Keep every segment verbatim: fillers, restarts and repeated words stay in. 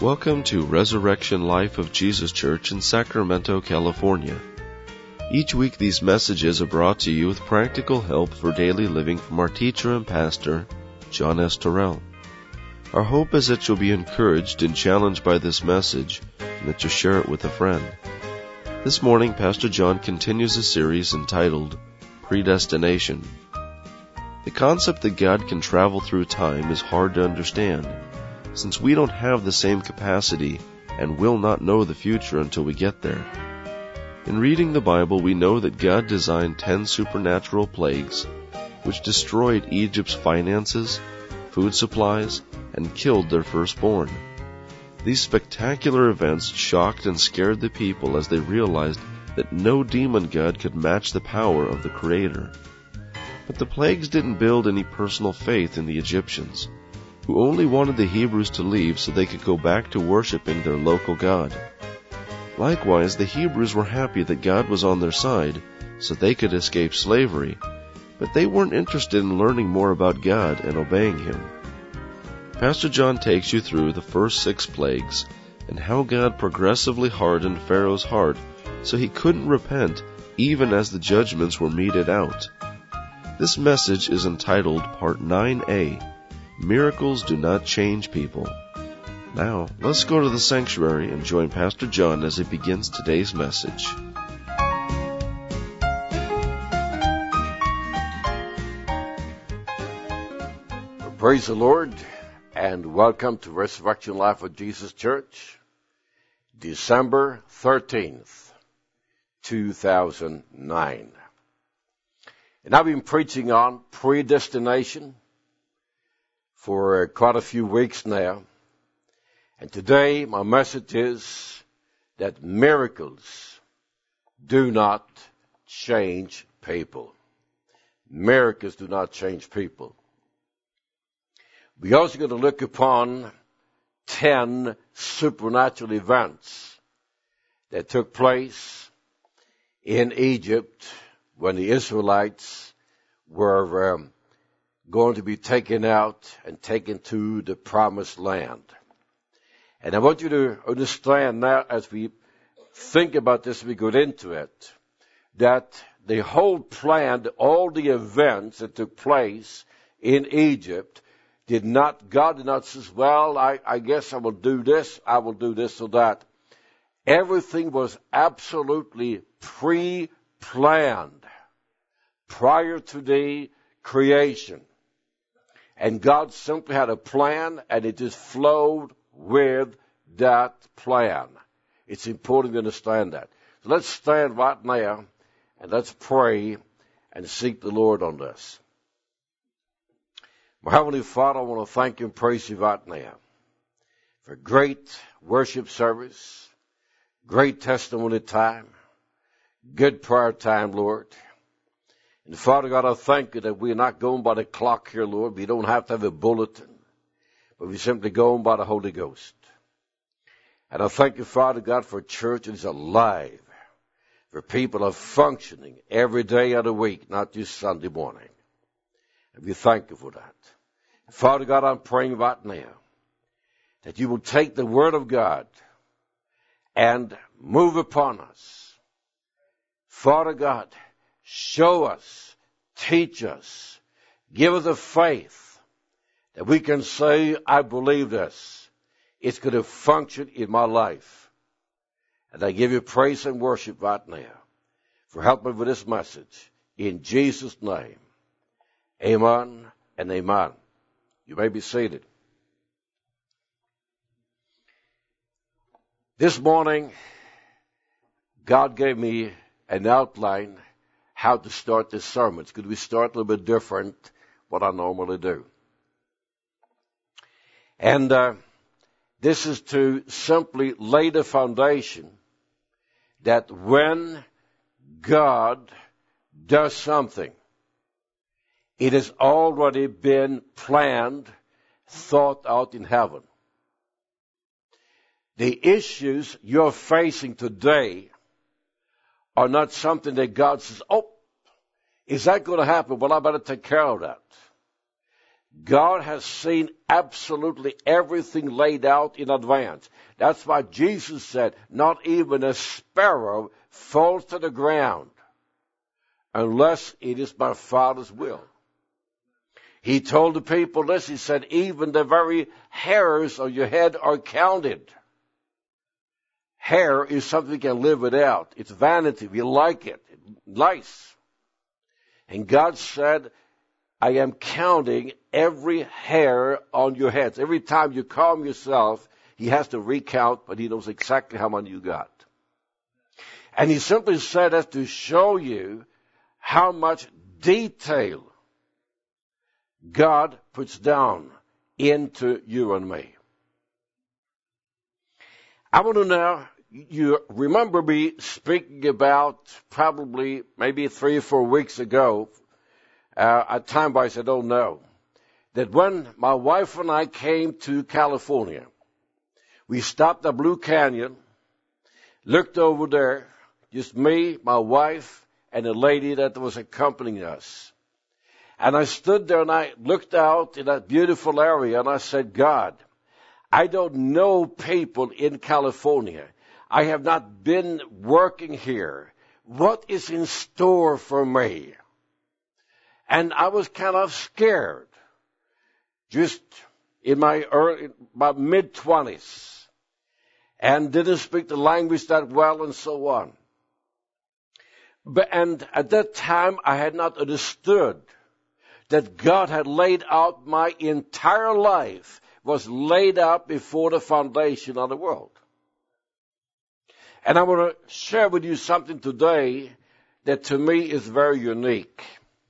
Welcome to Resurrection Life of Jesus Church in Sacramento, California. Each week these messages are brought to you with practical help for daily living from our teacher and pastor, John S. Terrell. Our hope is that you'll be encouraged and challenged by this message, and that you'll share it with a friend. This morning, Pastor John continues a series entitled Predestination. The concept that God can travel through time is hard to understand, since we don't have the same capacity and will not know the future until we get there. In reading the Bible, we know that God designed ten supernatural plagues, which destroyed Egypt's finances, food supplies, and killed their firstborn. These spectacular events shocked and scared the people as they realized that no demon god could match the power of the Creator. But the plagues didn't build any personal faith in the Egyptians, who only wanted the Hebrews to leave so they could go back to worshiping their local god. Likewise, the Hebrews were happy that God was on their side so they could escape slavery, but they weren't interested in learning more about God and obeying Him. Pastor John takes you through the first six plagues and how God progressively hardened Pharaoh's heart so he couldn't repent even as the judgments were meted out. This message is entitled Part nine A, Miracles Do Not Change People. Now, let's go to the sanctuary and join Pastor John as he begins today's message. Praise the Lord, and welcome to Resurrection Life of Jesus Church, December thirteenth, two thousand nine. And I've been preaching on predestination for quite a few weeks now. And today my message is that miracles do not change people. Miracles do not change people. We're also going to look upon ten supernatural events that took place in Egypt when the Israelites were um, going to be taken out and taken to the promised land. And I want you to understand now, as we think about this, we go into it, that the whole plan, all the events that took place in Egypt, did not, God did not say, well, I, I guess I will do this, I will do this or that. Everything was absolutely pre-planned prior to the creation. And God simply had a plan, and it just flowed with that plan. It's important to understand that. So let's stand right now, and let's pray and seek the Lord on this. My Heavenly Father, I want to thank you and praise you right now for great worship service, great testimony time, good prayer time, Lord. And Father God, I thank you that we're not going by the clock here, Lord. We don't have to have a bulletin, but we're simply going by the Holy Ghost. And I thank you, Father God, for a church that is alive, for people are functioning every day of the week, not just Sunday morning. And we thank you for that. And Father God, I'm praying right now that you will take the Word of God and move upon us. Father God, show us, teach us, give us a faith that we can say, I believe this. It's going to function in my life. And I give you praise and worship right now for helping with this message. In Jesus' name, amen and amen. You may be seated. This morning, God gave me an outline how to start this sermon. It's going to be start a little bit different what I normally do. And uh, this is to simply lay the foundation that when God does something, it has already been planned, thought out in heaven. The issues you're facing today are not something that God says, oh, is that going to happen? Well, I better take care of that. God has seen absolutely everything laid out in advance. That's why Jesus said, not even a sparrow falls to the ground unless it is my Father's will. He told the people this, he said, even the very hairs of your head are counted. Hair is something you can live without. It's vanity. We like it. It's nice. And God said, I am counting every hair on your heads. Every time you calm yourself, he has to recount, but he knows exactly how many you got. And he simply said that to show you how much detail God puts down into you and me. I want to know, you remember me speaking about probably maybe three or four weeks ago, uh, at time-wise I don't know, that when my wife and I came to California, we stopped at Blue Canyon, looked over there, just me, my wife, and a lady that was accompanying us. And I stood there and I looked out in that beautiful area and I said, God, I don't know people in California. I have not been working here. What is in store for me? And I was kind of scared, just in my early, my mid-twenties, and didn't speak the language that well and so on. But, and at that time, I had not understood that God had laid out my entire life, was laid out before the foundation of the world. And I want to share with you something today that to me is very unique.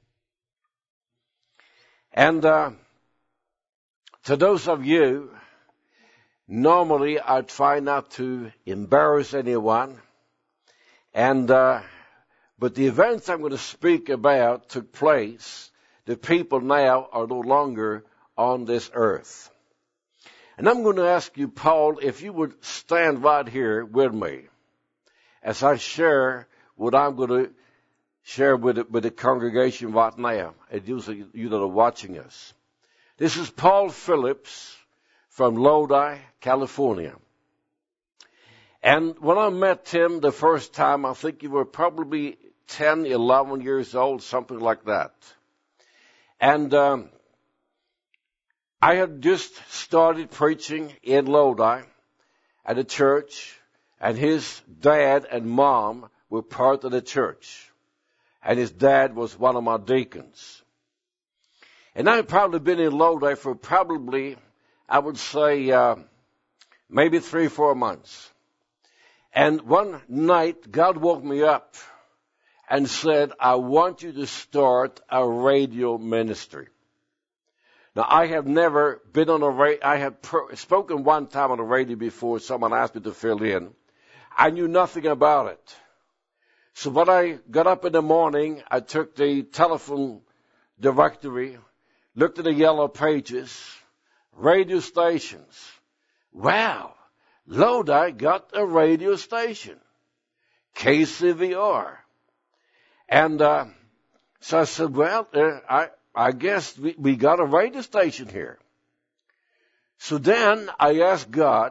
And uh, to those of you, normally I try not to embarrass anyone, and uh, but the events I'm going to speak about took place. The people now are no longer on this earth. And I'm going to ask you, Paul, if you would stand right here with me as I share what I'm going to share with the, with the congregation right now, and you, you that are watching us. This is Paul Phillips from Lodi, California. And when I met him the first time, I think you were probably ten, eleven years old, something like that. And um, I had just started preaching in Lodi at a church, and his dad and mom were part of the church. And his dad was one of my deacons. And I had probably been in Lodi for probably, I would say, uh, maybe three, four months. And one night, God woke me up and said, I want you to start a radio ministry. Now, I have never been on a radio. I had pro- spoken one time on the radio before. Someone asked me to fill in. I knew nothing about it. So when I got up in the morning, I took the telephone directory, looked at the yellow pages, radio stations. Wow, Lodi got a radio station, K C V R. And uh, so I said, well, uh, I, I guess we, we got a radio station here. So then I asked God,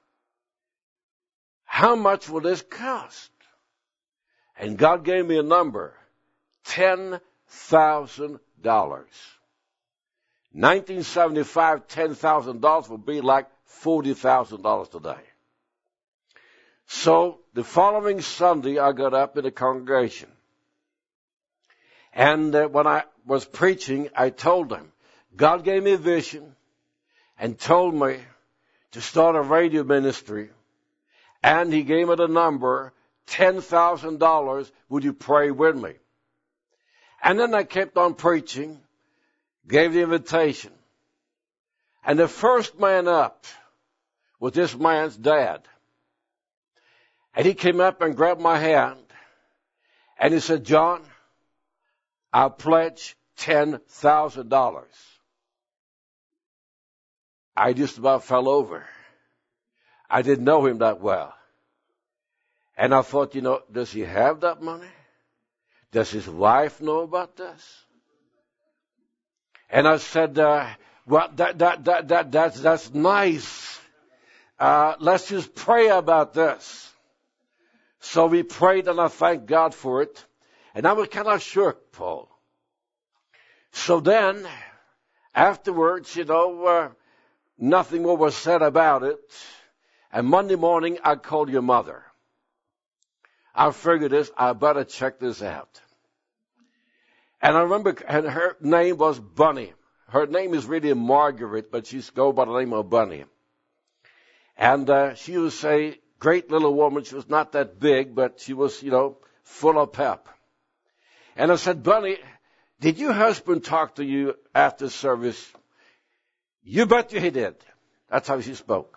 how much will this cost? And God gave me a number, ten thousand dollars. nineteen seventy-five, ten thousand dollars would be like forty thousand dollars today. So the following Sunday, I got up in the congregation. And uh, when I was preaching, I told them, God gave me a vision and told me to start a radio ministry. And he gave me the number, ten thousand dollars, would you pray with me? And then I kept on preaching, gave the invitation. And the first man up was this man's dad. And he came up and grabbed my hand. And he said, John, I pledge ten thousand dollars. I just about fell over. I didn't know him that well. And I thought, you know, does he have that money? Does his wife know about this? And I said, uh, well, that, that, that, that, that's, that's nice. Uh, let's just pray about this. So we prayed, and I thank God for it. And I was kind of shook, Paul. So then, afterwards, you know, uh, nothing more was said about it. And Monday morning, I called your mother. I figured this, I better check this out. And I remember, and her name was Bunny. Her name is really Margaret, but she's go by the name of Bunny. And uh, she was a great little woman. She was not that big, but she was, you know, full of pep. And I said, Bunny, did your husband talk to you after service? You bet you he did. That's how she spoke.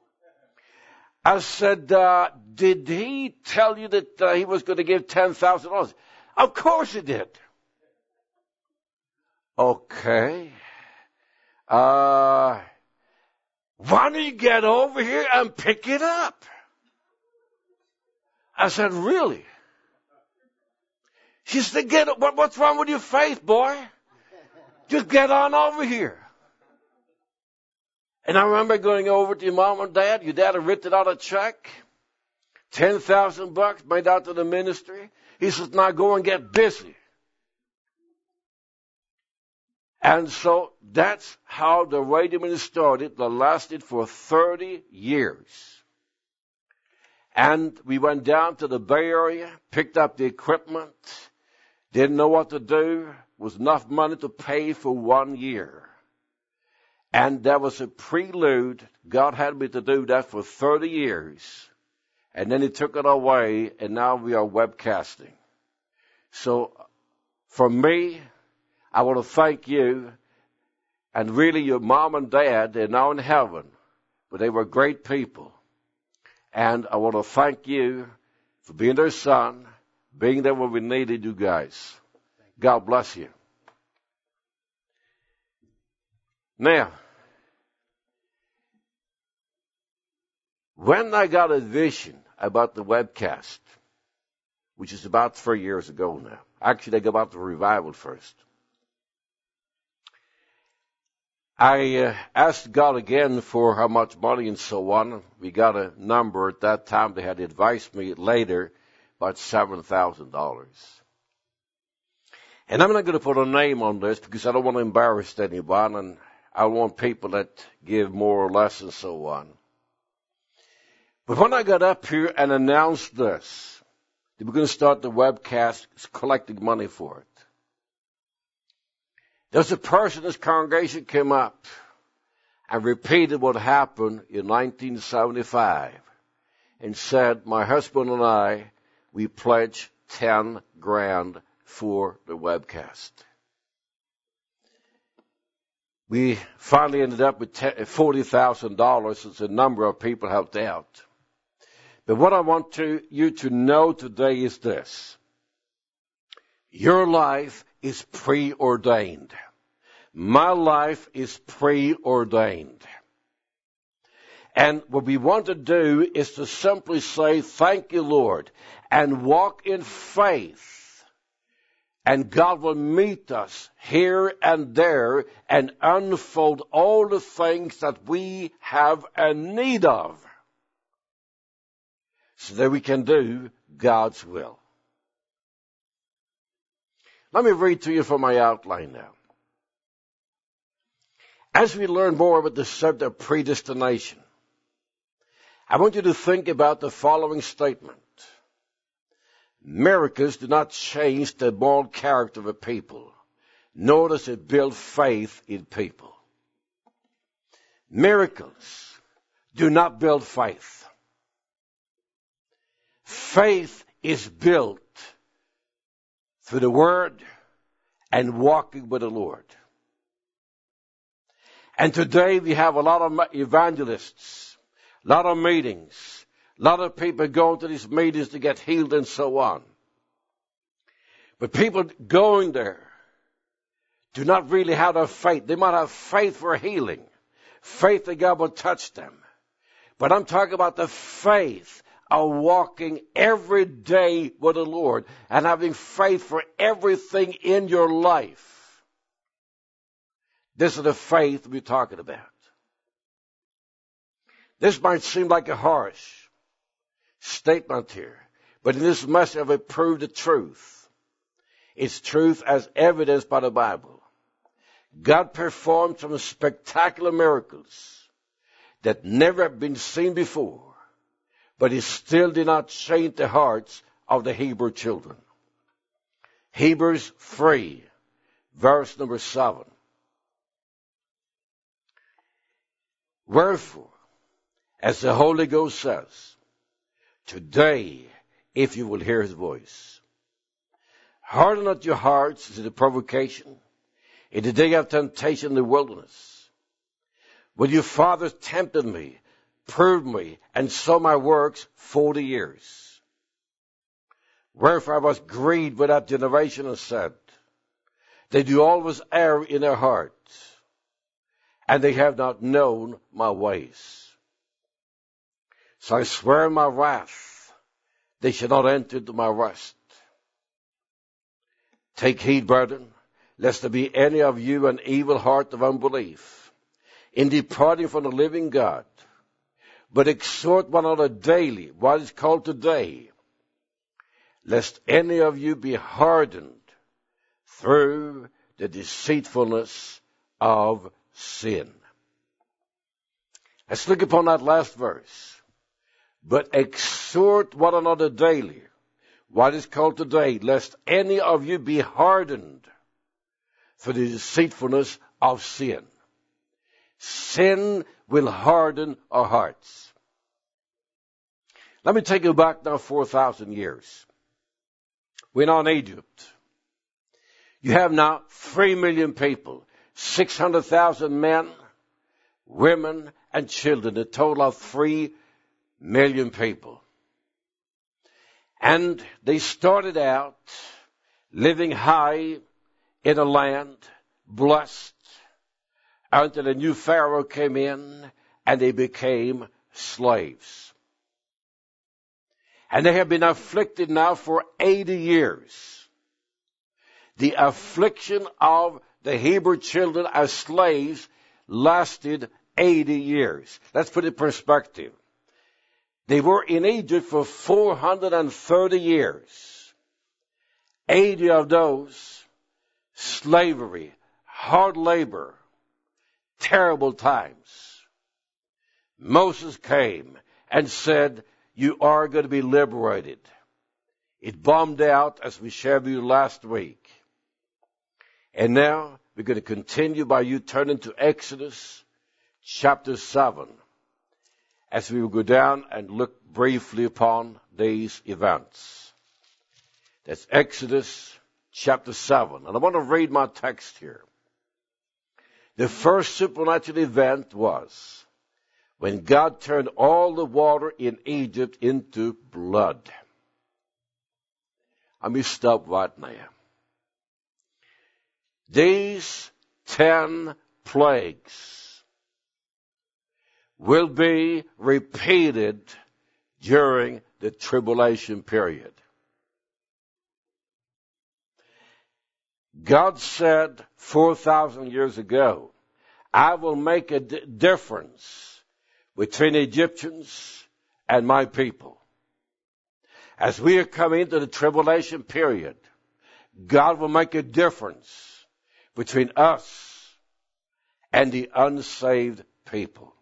I said, uh, did he tell you that uh, he was going to give ten thousand dollars? Of course he did. Okay. Uh, why don't you get over here and pick it up? I said, really? She said, get, what, what's wrong with your faith, boy? Just get on over here. And I remember going over to your mom and dad. Your dad had written out a check. ten thousand bucks made out to the ministry. He says, now go and get busy. And so that's how the radio ministry started. That lasted for thirty years. And we went down to the Bay Area, picked up the equipment, didn't know what to do, was enough money to pay for one year. And that was a prelude. God had me to do that for thirty years. And then he took it away, and now we are webcasting. So for me, I want to thank you, and really your mom and dad, they're now in heaven, but they were great people. And I want to thank you for being their son, being there when we needed you guys. God bless you. Now, when I got a vision about the webcast, which is about three years ago now, actually I got about the revival first, I uh, asked God again for how much money and so on. We got a number at that time. They had advised me later about seven thousand dollars. And I'm not going to put a name on this because I don't want to embarrass anyone, and I want people that give more or less and so on. But when I got up here and announced this, they were going to start the webcast collecting money for it. There's a person in this congregation came up and repeated what happened in nineteen seventy-five and said, my husband and I, we pledged ten grand for the webcast. We finally ended up with forty thousand dollars as a number of people helped out. But what I want to, you to know today is this. Your life is preordained. My life is preordained. And what we want to do is to simply say, thank you, Lord, and walk in faith. And God will meet us here and there and unfold all the things that we have a need of so that we can do God's will. Let me read to you from my outline now. As we learn more about the subject of predestination, I want you to think about the following statement. Miracles do not change the moral character of a people, nor does it build faith in people. Miracles do not build faith. Faith is built through the Word and walking with the Lord. And today we have a lot of evangelists, a lot of meetings, a lot of people going to these meetings to get healed and so on. But people going there do not really have their faith. They might have faith for healing, faith that God will touch them. But I'm talking about the faith of walking every day with the Lord and having faith for everything in your life. This is the faith we're talking about. This might seem like a harsh statement here, but in this message I've proved the truth. It's truth as evidenced by the Bible. God performed some spectacular miracles that never have been seen before, but He still did not change the hearts of the Hebrew children. Hebrews three, verse number seven. Wherefore, as the Holy Ghost says, today, if you will hear His voice, harden not your hearts to the provocation in the day of temptation in the wilderness, when your fathers tempted me, proved me, and saw my works forty years. Wherefore I was grieved with that generation and said, they do always err in their hearts, and they have not known my ways. So I swear in my wrath, they shall not enter into my rest. Take heed, brethren, lest there be any of you an evil heart of unbelief, in departing from the living God, but exhort one another daily, what is called today, lest any of you be hardened through the deceitfulness of sin. Let's look upon that last verse. But exhort one another daily, what is called today, lest any of you be hardened for the deceitfulness of sin. Sin will harden our hearts. Let me take you back now four thousand years. We're now in Egypt. You have now three million people, six hundred thousand men, women, and children, a total of three million people. And they started out living high in a land, blessed, until a new Pharaoh came in and they became slaves. And they have been afflicted now for eighty years. The affliction of the Hebrew children as slaves lasted eighty years. Let's put it in perspective. They were in Egypt for four hundred thirty years. eighty of those, slavery, hard labor, terrible times. Moses came and said, you are going to be liberated. It bombed out, as we shared with you last week. And now we're going to continue by you turning to Exodus chapter seven, as we will go down and look briefly upon these events. That's Exodus chapter seven. And I want to read my text here. The first supernatural event was when God turned all the water in Egypt into blood. Let me stop right now. These ten plagues will be repeated during the tribulation period. God said four thousand years ago, I will make a d- difference between Egyptians and my people. As we are coming into the tribulation period, God will make a difference between us and the unsaved people.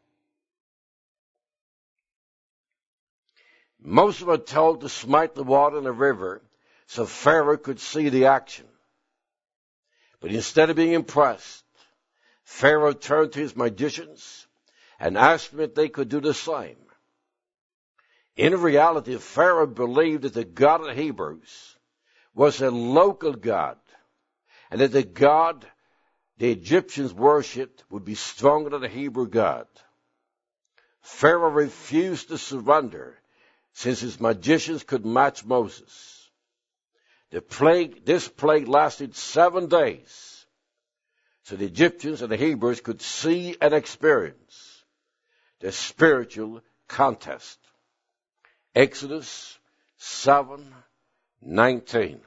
Most of us are told to smite the water in the river so Pharaoh could see the action. But instead of being impressed, Pharaoh turned to his magicians and asked them if they could do the same. In reality, Pharaoh believed that the God of the Hebrews was a local God, and that the God the Egyptians worshipped would be stronger than the Hebrew God. Pharaoh refused to surrender, since his magicians could match Moses. The plague, this plague lasted seven days, so the Egyptians and the Hebrews could see and experience the spiritual contest. Exodus seven nineteen.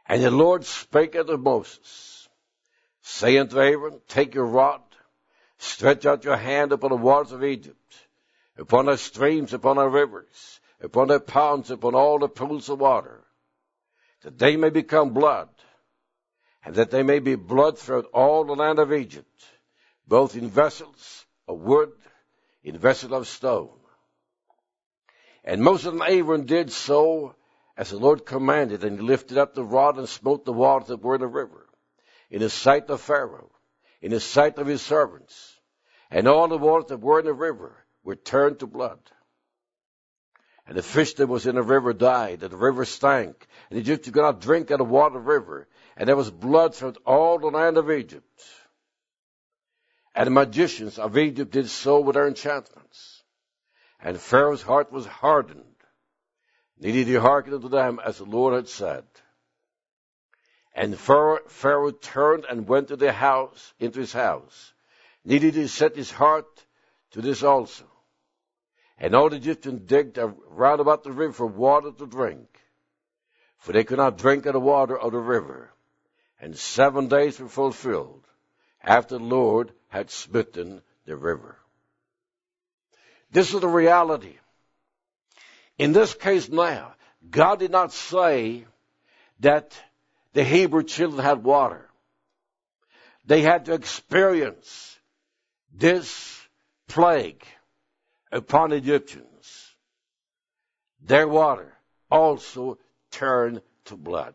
And the Lord spake unto Moses, saying unto Aaron, take your rod, stretch out your hand upon the waters of Egypt, upon the streams, upon the rivers, upon the ponds, upon all the pools of water, that they may become blood, and that they may be blood throughout all the land of Egypt, both in vessels of wood, in vessels of stone. And Moses and Aaron did so as the Lord commanded, and he lifted up the rod and smote the waters that were in the river, in the sight of Pharaoh, in the sight of his servants, and all the waters that were in the river were turned to blood. And the fish that was in the river died, and the river stank, and the Egyptians could not drink out of the water of the river, and there was blood throughout all the land of Egypt. And the magicians of Egypt did so with their enchantments. And Pharaoh's heart was hardened, neither did he hearken unto them as the Lord had said. And Pharaoh, Pharaoh turned and went to the house, into his house. Neither did he set his heart to this also. And all the Egyptians digged round about the river for water to drink, for they could not drink of the water of the river. And seven days were fulfilled after the Lord had smitten the river. This is the reality. In this case now, God did not say that the Hebrew children had water. They had to experience this plague upon the Egyptians. Their water also turned to blood.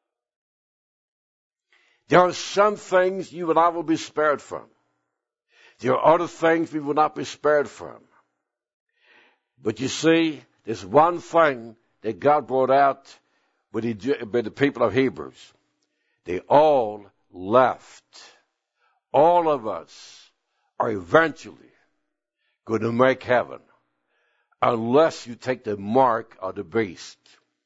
There are some things you and I will be spared from. There are other things we will not be spared from. But you see, there's one thing that God brought out with the, with the people of Hebrews. They all left. All of us are eventually going to make heaven, unless you take the mark of the beast.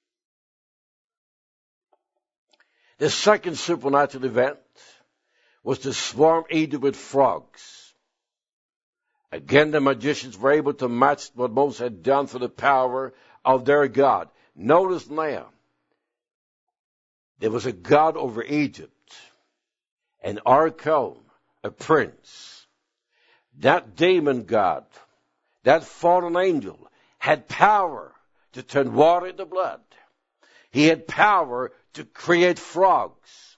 The second supernatural event was to swarm Egypt with frogs. Again, the magicians were able to match what Moses had done for the power of their God. Notice now, there was a god over Egypt, an archon, a prince. That demon god, that fallen angel, had power to turn water into blood. He had power to create frogs.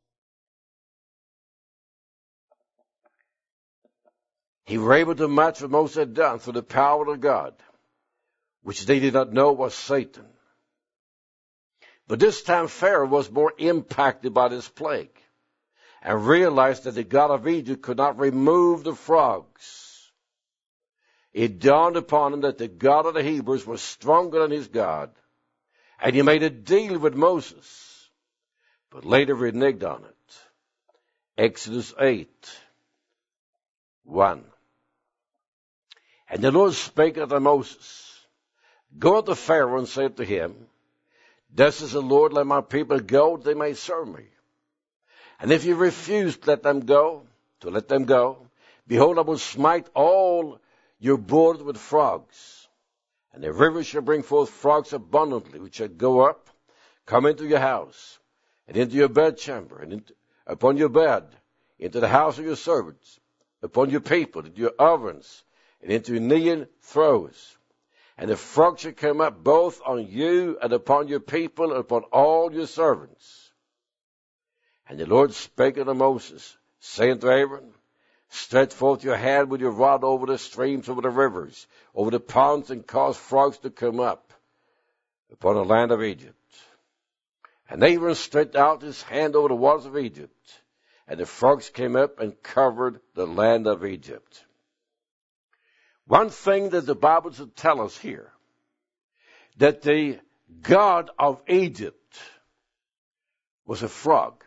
He was able to match what Moses had done for the power of God, which they did not know was Satan. But this time Pharaoh was more impacted by this plague and realized that the God of Egypt could not remove the frogs. It dawned upon him that the God of the Hebrews was stronger than his God, and he made a deal with Moses, but later reneged on it. Exodus eight, one. And the Lord spake unto Moses, go unto Pharaoh and say to him, thus says the Lord, let my people go, they may serve me. And if you refuse to let them go, to let them go, behold, I will smite all your borders with frogs. And the river shall bring forth frogs abundantly, which shall go up, come into your house, and into your bedchamber, and into, upon your bed, into the house of your servants, upon your people, into your ovens, and into your kneading throws. And the frogs shall come up both on you and upon your people and upon all your servants. And the Lord spake unto Moses, saying to Aaron, stretch forth your hand with your rod over the streams, over the rivers, over the ponds, and cause frogs to come up upon the land of Egypt. And Aaron stretched out his hand over the waters of Egypt, and the frogs came up and covered the land of Egypt. One thing that the Bible should tell us here, that the God of Egypt was a frog.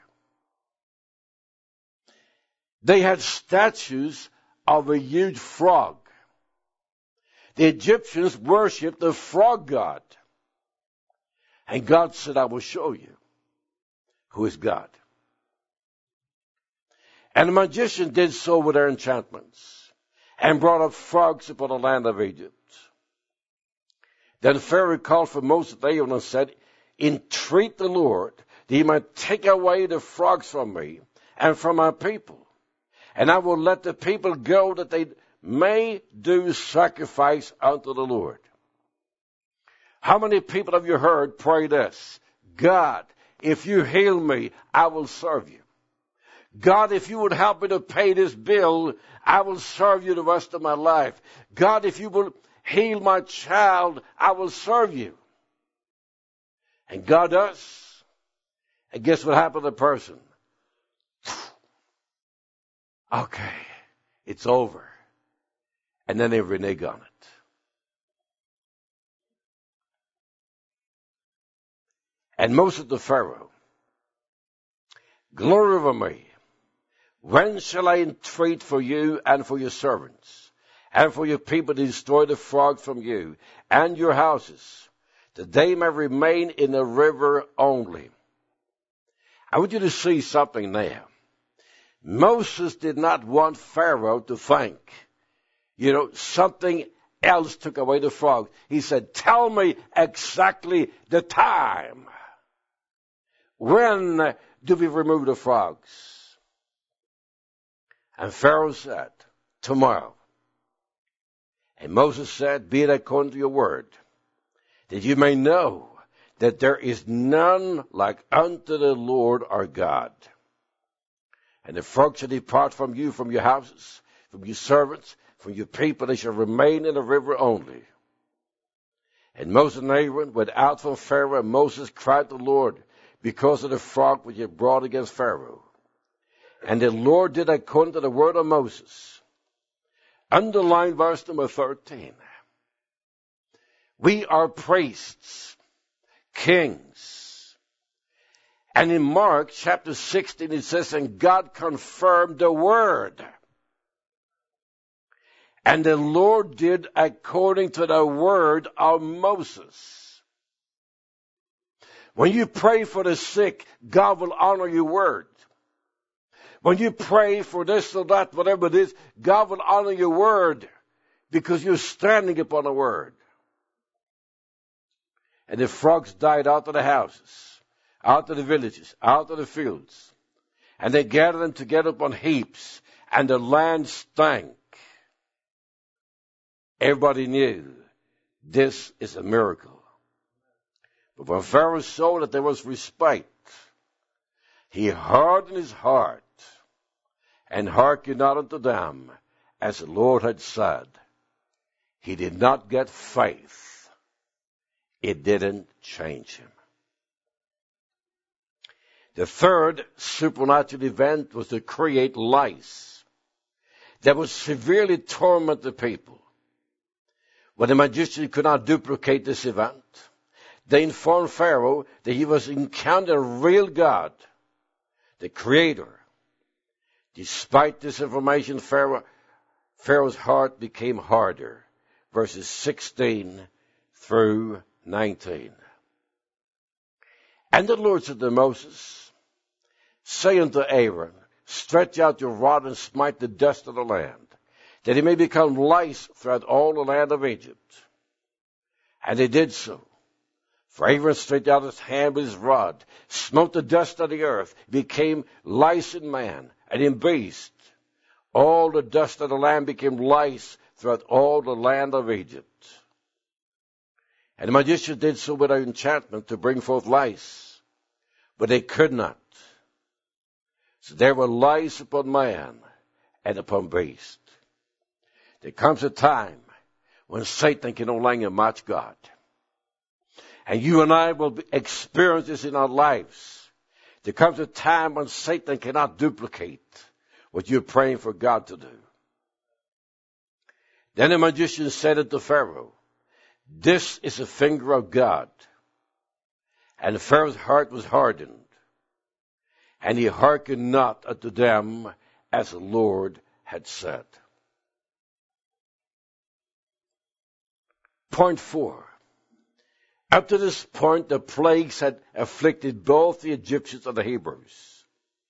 They had statues of a huge frog. The Egyptians worshipped the frog god. And God said, I will show you who is God. And the magician did so with their enchantments, and brought up frogs upon the land of Egypt. Then Pharaoh called for Moses and Aaron and said, entreat the Lord that he might take away the frogs from me and from my people. And I will let the people go that they may do sacrifice unto the Lord. How many people have you heard pray this? God, if you heal me, I will serve you. God, if you would help me to pay this bill, I will serve you the rest of my life. God, if you will heal my child, I will serve you. And God does. And guess what happened to the person? Okay, it's over. And then they renege on it. And Moses to Pharaoh, glory over me. When shall I entreat for you and for your servants, and for your people to destroy the frog from you and your houses, that they may remain in the river only? I want you to see something there. Moses did not want Pharaoh to think, you know, something else took away the frog. He said, tell me exactly the time. When do we remove the frogs? And Pharaoh said, tomorrow. And Moses said, be it according to your word, that you may know that there is none like unto the Lord our God. And the frogs shall depart from you, from your houses, from your servants, from your people. They shall remain in the river only. And Moses and Aaron went out from Pharaoh, and Moses cried to the Lord because of the frog which he had brought against Pharaoh. And the Lord did according to the word of Moses. Underline verse number thirteen. We are priests, kings. And in Mark chapter sixteen it says, and God confirmed the word. And the Lord did according to the word of Moses. When you pray for the sick, God will honor your word. When you pray for this or that, whatever it is, God will honor your word because you're standing upon a word. And the frogs died out of the houses, out of the villages, out of the fields. And they gathered them together upon heaps, and the land stank. Everybody knew this is a miracle. But when Pharaoh saw that there was respite, he hardened his heart and hearkened not unto them, as the Lord had said. He did not get faith. It didn't change him. The third supernatural event was to create lice that would severely torment the people. When the magician could not duplicate this event, they informed Pharaoh that he was encountering a real God, the Creator. Despite this information, Pharaoh, Pharaoh's heart became harder. Verses sixteen through nineteen. And the Lord said to Moses, say unto Aaron, stretch out your rod and smite the dust of the land, that it may become lice throughout all the land of Egypt. And they did so. For Aaron stretched out his hand with his rod, smote the dust of the earth, became lice in man and in beast. All the dust of the land became lice throughout all the land of Egypt. And the magicians did so without enchantment to bring forth lice, but they could not. So there were lice upon man and upon beast. There comes a time when Satan can no longer match God. And you and I will experience this in our lives. There comes a time when Satan cannot duplicate what you're praying for God to do. Then the magician said unto Pharaoh, this is the finger of God. And Pharaoh's heart was hardened, and he hearkened not unto them as the Lord had said. Point four. Up to this point, the plagues had afflicted both the Egyptians and the Hebrews.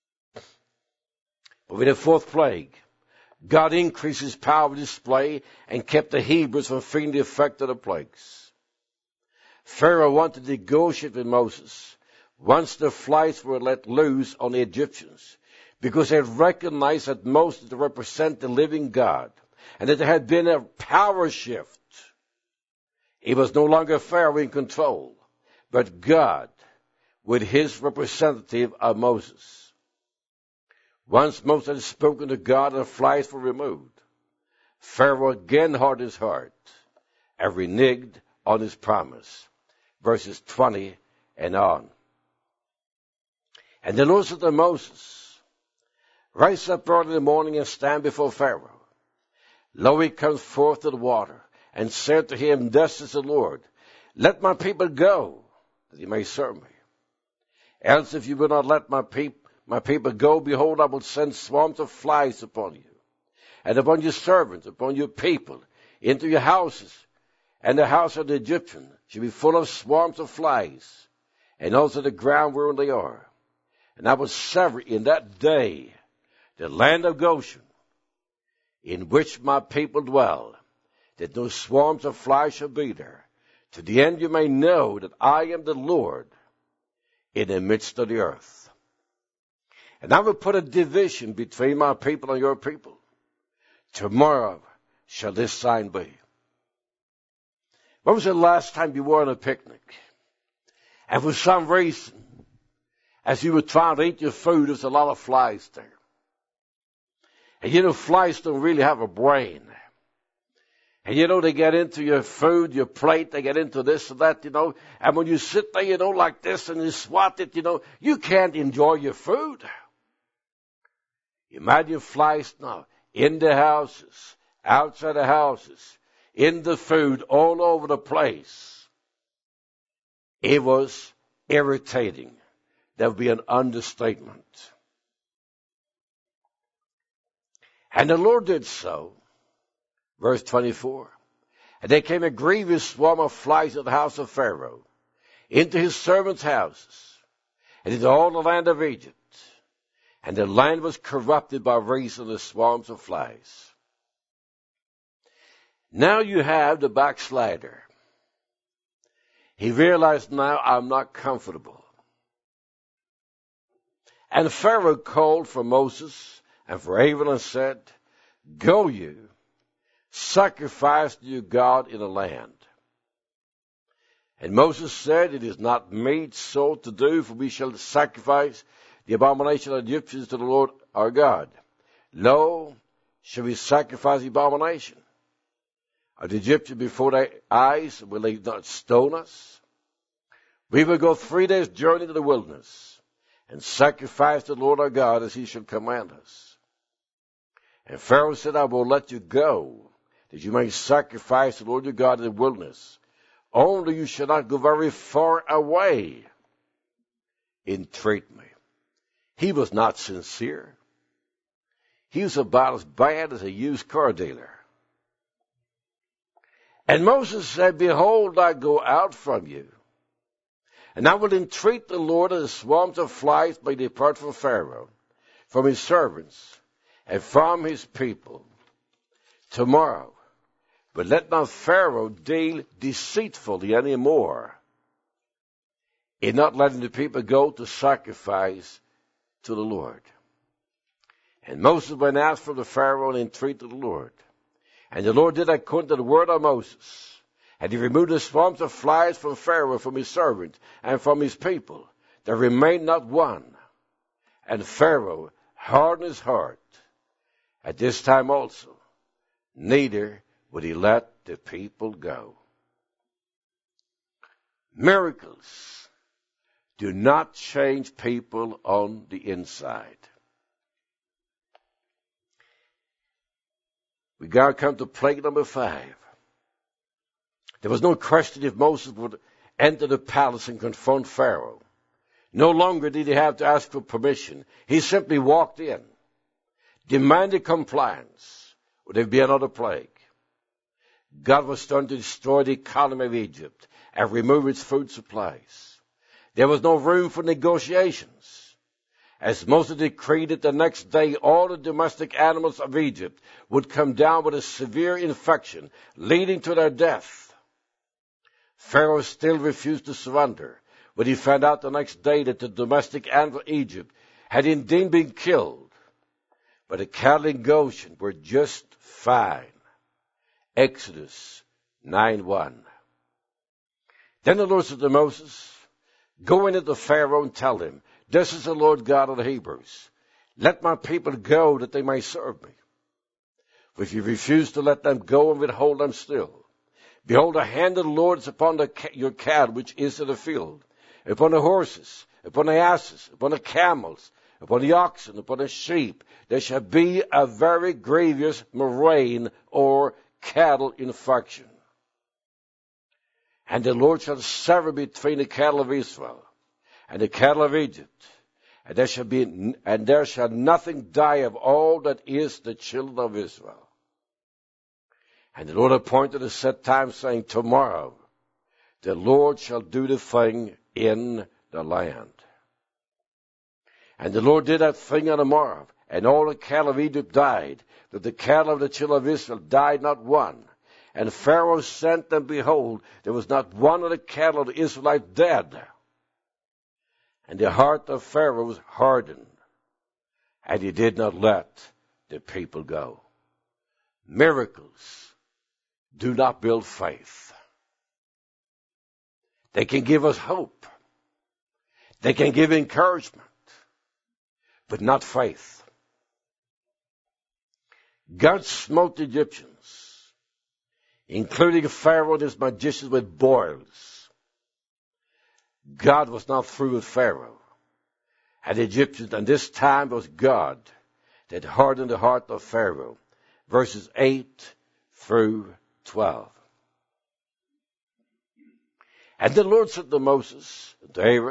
But with the fourth plague, God increased his power of display and kept the Hebrews from feeling the effect of the plagues. Pharaoh wanted to negotiate with Moses, once the flies were let loose on the Egyptians, because they recognized that Moses represented the living God, and that there had been a power shift. It was no longer Pharaoh in control, but God with his representative of Moses. Once Moses had spoken to God and the flies were removed, Pharaoh again hardened his heart and reneged on his promise. Verses twenty and on. And the Lord said to Moses, rise up early in the morning and stand before Pharaoh. Lo, he comes forth to the water, and said to him, thus says the Lord, let my people go, that he may serve me. Else if you will not let my, peop- my people go, behold, I will send swarms of flies upon you, and upon your servants, upon your people, into your houses, and the house of the Egyptian shall be full of swarms of flies, and also the ground whereon they are. And I will sever in that day the land of Goshen, in which my people dwell, that no swarms of flies shall be there, to the end you may know that I am the Lord in the midst of the earth. And I will put a division between my people and your people. Tomorrow shall this sign be. When was the last time you were on a picnic, and for some reason, as you were trying to eat your food, there's a lot of flies there? And you know, flies don't really have a brain. And you know, they get into your food, your plate, they get into this and that, you know. And when you sit there, you know, like this, and you swat it, you know, you can't enjoy your food. Imagine flies now in the houses, outside the houses, in the food, all over the place. It was irritating. That would be an understatement. And the Lord did so. Verse twenty-four. And there came a grievous swarm of flies in the house of Pharaoh, into his servants' houses, and into all the land of Egypt. And the land was corrupted by reason of the swarms of flies. Now you have the backslider. He realized, now I'm not comfortable. And Pharaoh called for Moses and for Aaron and said, go you, sacrifice to your God in the land. And Moses said, it is not meet so to do, for we shall sacrifice the abomination of the Egyptians to the Lord our God. Lo, shall we sacrifice the abomination of the Egyptians before their eyes? Will they not stone us? We will go three days' journey to the wilderness, and sacrifice to the Lord our God as he shall command us. And Pharaoh said, I will let you go, that you may sacrifice to the Lord your God in the wilderness. Only you shall not go very far away. Entreat me. He was not sincere. He was about as bad as a used car dealer. And Moses said, behold, I go out from you, and I will entreat the Lord that the swarms of flies may depart from Pharaoh, from his servants, and from his people tomorrow. But let not Pharaoh deal deceitfully any more in not letting the people go to sacrifice to the Lord. And Moses went out from the Pharaoh and entreated the Lord. And the Lord did according to the word of Moses. And he removed the swarms of flies from Pharaoh, from his servant, and from his people. There remained not one. And Pharaoh hardened his heart at this time also. Neither would he let the people go. Miracles do not change people on the inside. We got to come to plague number five. There was no question if Moses would enter the palace and confront Pharaoh. No longer did he have to ask for permission. He simply walked in, demanded compliance, or there'd be another plague. God was starting to destroy the economy of Egypt and remove its food supplies. There was no room for negotiations. As Moses decreed that the next day all the domestic animals of Egypt would come down with a severe infection, leading to their death. Pharaoh still refused to surrender, But he found out the next day that the domestic animal of Egypt had indeed been killed, but the cattle in Goshen were just fine. Exodus nine one. Then the Lord said to Moses, go into the Pharaoh and tell him, this is the Lord God of the Hebrews. Let my people go that they may serve me. For if you refuse to let them go and withhold them still, behold, the hand of the Lord is upon the, your cattle which is in the field, upon the horses, upon the asses, upon the camels, upon the oxen, upon the sheep. There shall be a very grievous murrain or cattle infection. And the Lord shall sever between the cattle of Israel and the cattle of Egypt, and there shall be, and there shall nothing die of all that is the children of Israel. And the Lord appointed a set time, saying, tomorrow the Lord shall do the thing in the land. And the Lord did that thing on the morrow, and all the cattle of Egypt died, but the cattle of the children of Israel died not one. And Pharaoh sent them, behold, there was not one of the cattle of the Israelites dead. And the heart of Pharaoh was hardened, and he did not let the people go. Miracles do not build faith. They can give us hope. They can give encouragement, but not faith. God smote the Egyptians, including Pharaoh and his magicians, with boils. God was not through with Pharaoh and the Egyptians, and this time it was God that hardened the heart of Pharaoh. Verses eight through twelve. And the Lord said to Moses and to Aaron,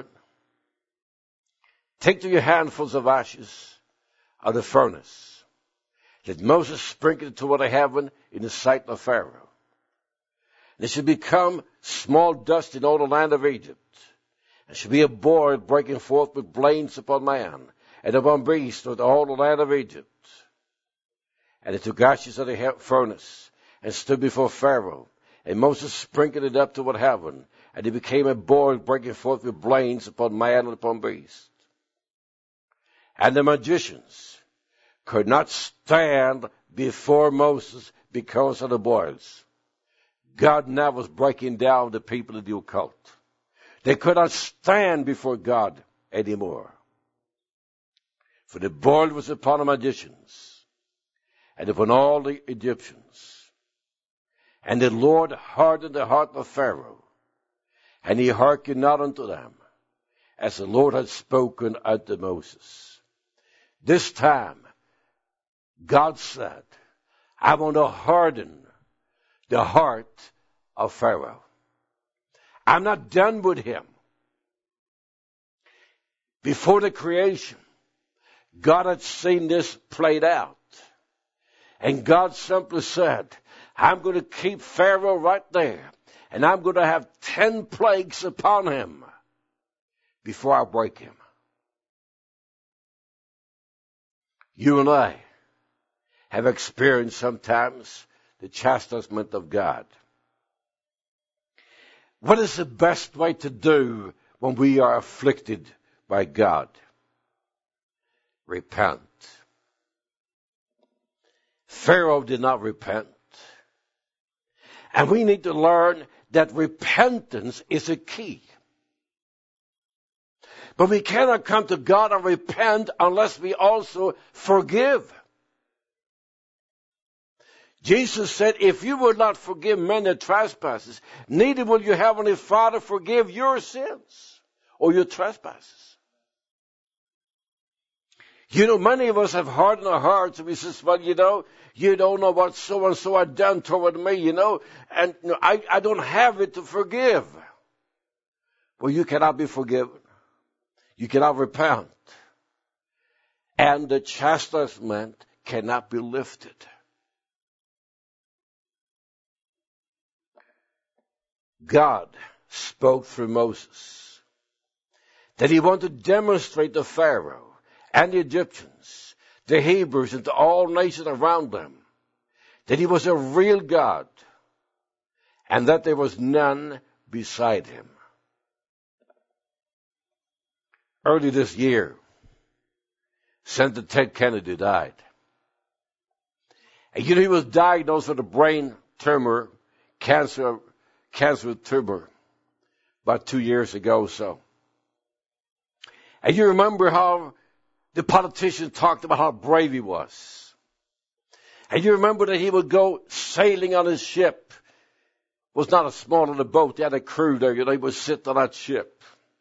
take to you handfuls of ashes of the furnace. Let Moses sprinkle it toward the heaven in the sight of Pharaoh. And it should become small dust in all the land of Egypt. And should be a boil breaking forth with blains upon man and upon beast with all the land of Egypt. And they took ashes of the furnace and stood before Pharaoh. And Moses sprinkled it up toward heaven. And it became a boil breaking forth with blains upon man and upon beast. And the magicians could not stand before Moses because of the boils. God now was breaking down the people of the occult. They could not stand before God anymore. For the boil was upon the magicians and upon all the Egyptians. And the Lord hardened the heart of Pharaoh, and he hearkened not unto them, as the Lord had spoken unto Moses. This time, God said, I want to harden the heart of Pharaoh. I'm not done with him. Before the creation, God had seen this played out. And God simply said, I'm going to keep Pharaoh right there. And I'm going to have ten plagues upon him before I break him. You and I have experienced sometimes the chastisement of God. What is the best way to do when we are afflicted by God? Repent. Pharaoh did not repent. And we need to learn that repentance is a key. But we cannot come to God and repent unless we also forgive. Jesus said, if you will not forgive men their trespasses, neither will your heavenly Father forgive your sins or your trespasses. You know, many of us have hardened our hearts, and we say, well, you know, you don't know what so-and-so had done toward me, you know, and you know, I, I don't have it to forgive. Well, you cannot be forgiven. You cannot repent. And the chastisement cannot be lifted. God spoke through Moses that he wanted to demonstrate to Pharaoh and the Egyptians, the Hebrews, and to all nations around them, that he was a real God and that there was none beside him. early this year, Senator Ted Kennedy died. And you know, he was diagnosed with a brain tumor, cancer, cancer tumor, about two years ago or so. And you remember how the politicians talked about how brave he was. And you remember that he would go sailing on his ship. It was not a small little boat. They had a crew there. You know, he would sit on that ship.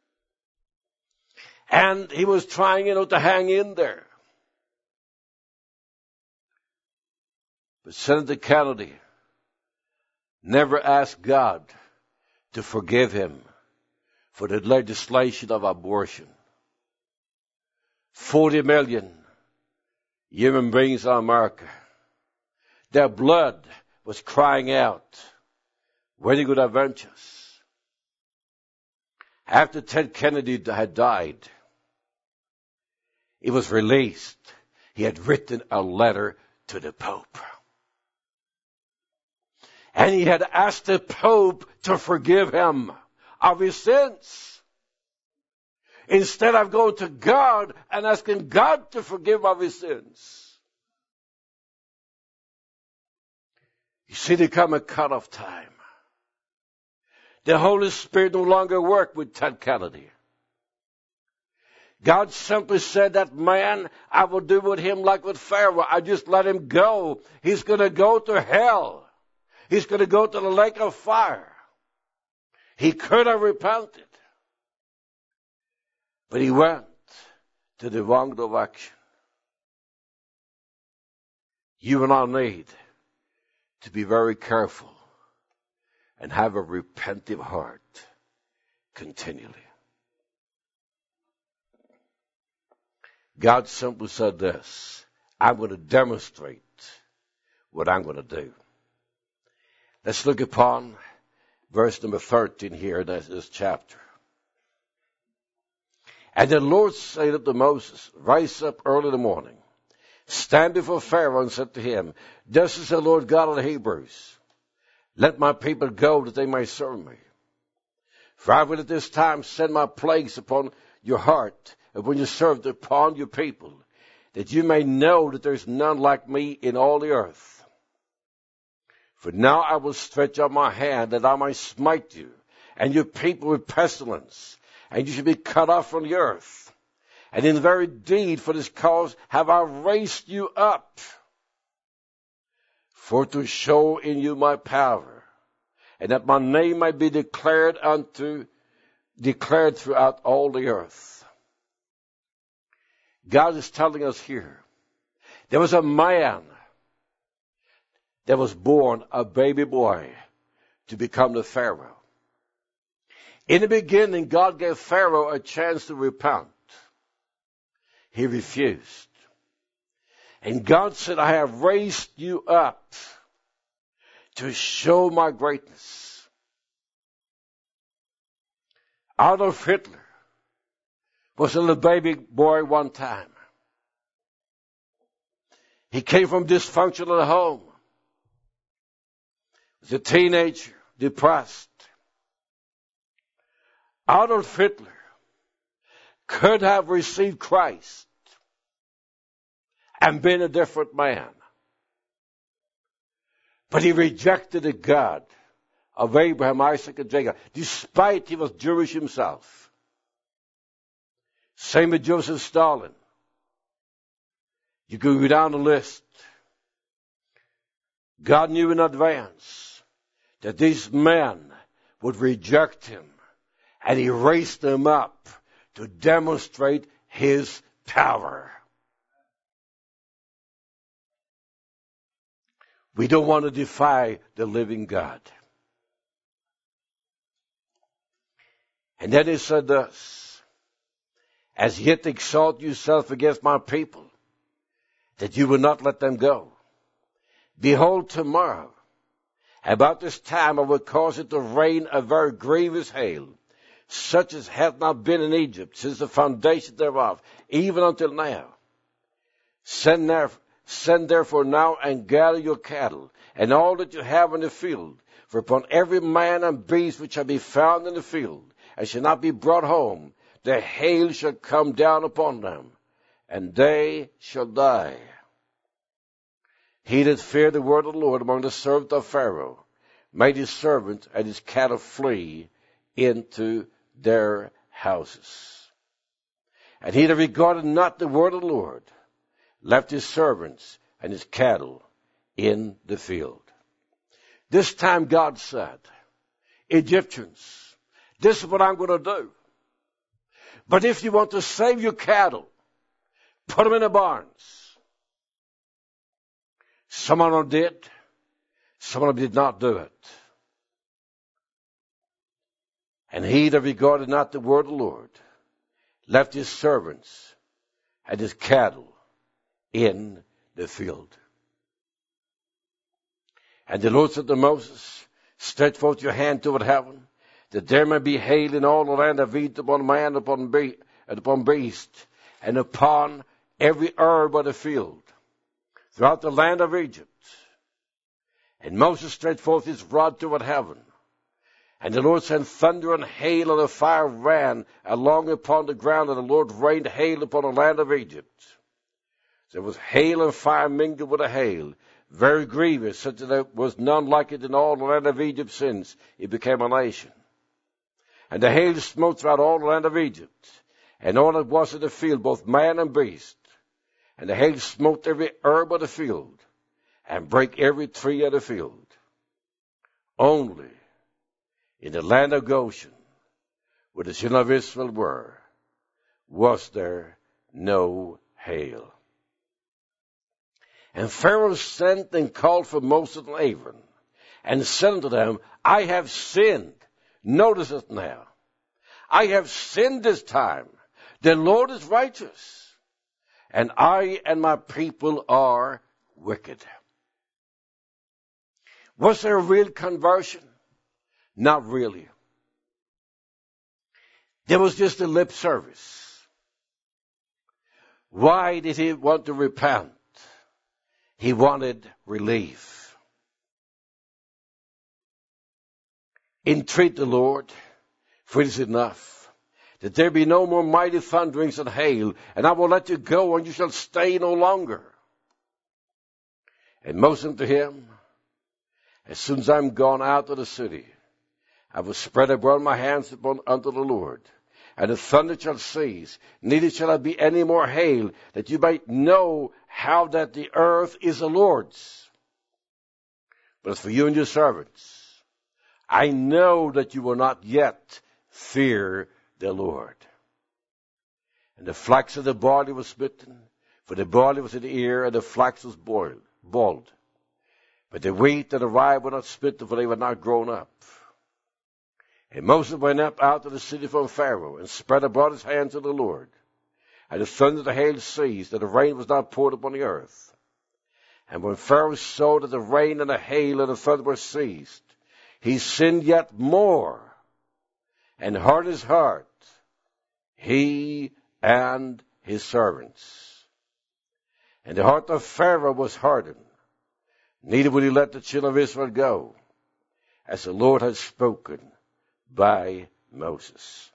And he was trying, you know, to hang in there. But Senator Kennedy never asked God to forgive him for the legislation of abortion. Forty million human beings in America, their blood was crying out, when are you going to avenge us? After Ted Kennedy had died, he was released. He had written a letter to the Pope. And he had asked the Pope to forgive him of his sins. Instead of going to God and asking God to forgive of his sins. You see, there come a cut-off time. The Holy Spirit no longer worked with Ted Kennedy. God simply said, that man, I will do with him like with Pharaoh. I just let him go. He's going to go to hell. He's going to go to the lake of fire. He could have repented. But he went to the wrong direction. You and I need to be very careful and have a repentive heart continually. God simply said this, I'm going to demonstrate what I'm going to do. Let's look upon verse number thirteen here in this chapter. And the Lord said unto Moses, rise up early in the morning, stand before Pharaoh, and said to him, thus is the Lord God of the Hebrews, let my people go that they may serve me. For I will at this time send my plagues upon your heart, and when you serve upon your people, that you may know that there is none like me in all the earth. For now I will stretch out my hand, that I might smite you, and your people with pestilence, and you shall be cut off from the earth. And in very deed for this cause have I raised you up, for to show in you my power, and that my name might be declared unto, declared throughout all the earth. God is telling us here, there was a man that was born, a baby boy, to become the Pharaoh. In the beginning, God gave Pharaoh a chance to repent. He refused. And God said, I have raised you up to show my greatness. Adolf Hitler was a little baby boy one time. He came from dysfunctional home. He was a teenager, depressed. Adolf Hitler could have received Christ and been a different man. But he rejected the God of Abraham, Isaac, and Jacob, despite he was Jewish himself. Same with Joseph Stalin. You can go down the list. God knew in advance that these men would reject him, and he raised them up to demonstrate his power. We don't want to defy the living God. And then he said this, as yet exalt yourself against my people, that you will not let them go. Behold, tomorrow, about this time I will cause it to rain a very grievous hail, such as hath not been in Egypt since the foundation thereof, even until now. Send, there, send therefore now and gather your cattle, and all that you have in the field, for upon every man and beast which shall be found in the field, and shall not be brought home, the hail shall come down upon them, and they shall die. He that feared the word of the Lord among the servants of Pharaoh made his servants and his cattle flee into their houses. And he that regarded not the word of the Lord left his servants and his cattle in the field. This time God said, Egyptians, this is what I'm going to do. But if you want to save your cattle, put them in the barns. Some of them did. Some of them did not do it. And he that regarded not the word of the Lord left his servants and his cattle in the field. And the Lord said to Moses, stretch forth your hand toward heaven, that there may be hail in all the land of Egypt upon man, upon beast, and upon beast, and upon every herb of the field, throughout the land of Egypt. And Moses stretched forth his rod toward heaven, and the Lord sent thunder and hail, and the fire ran along upon the ground, and the Lord rained hail upon the land of Egypt. There was hail and fire mingled with the hail, very grievous, such that there was none like it in all the land of Egypt since it became a nation. And the hail smote throughout all the land of Egypt, and all that was in the field, both man and beast. And the hail smote every herb of the field, and brake every tree of the field. Only in the land of Goshen, where the children of Israel were, was there no hail. And Pharaoh sent and called for Moses and Aaron, and said unto them, I have sinned. Notice it now. I have sinned this time. The Lord is righteous, and I and my people are wicked. Was there a real conversion? Not really. There was just a lip service. Why did he want to repent? He wanted relief. Entreat the Lord, for it is enough, that there be no more mighty thunderings and hail, and I will let you go, and you shall stay no longer. And Moses said to him, as soon as I am gone out of the city, I will spread abroad my hands upon unto the Lord, and the thunder shall cease, neither shall there be any more hail, that you might know how that the earth is the Lord's. But as for you and your servants, I know that you will not yet fear the Lord. And the flax of the barley was smitten, for the barley was in the ear, and the flax was boiled, bald. But the wheat and the rye were not smitten, for they were not grown up. And Moses went up out of the city from Pharaoh, and spread abroad his hands to the Lord. And the thunder and the hail ceased, and the rain was not poured upon the earth. And when Pharaoh saw that the rain and the hail and the thunder were ceased, he sinned yet more, and hardened his heart, he and his servants. And the heart of Pharaoh was hardened, neither would he let the children of Israel go, as the Lord had spoken by Moses.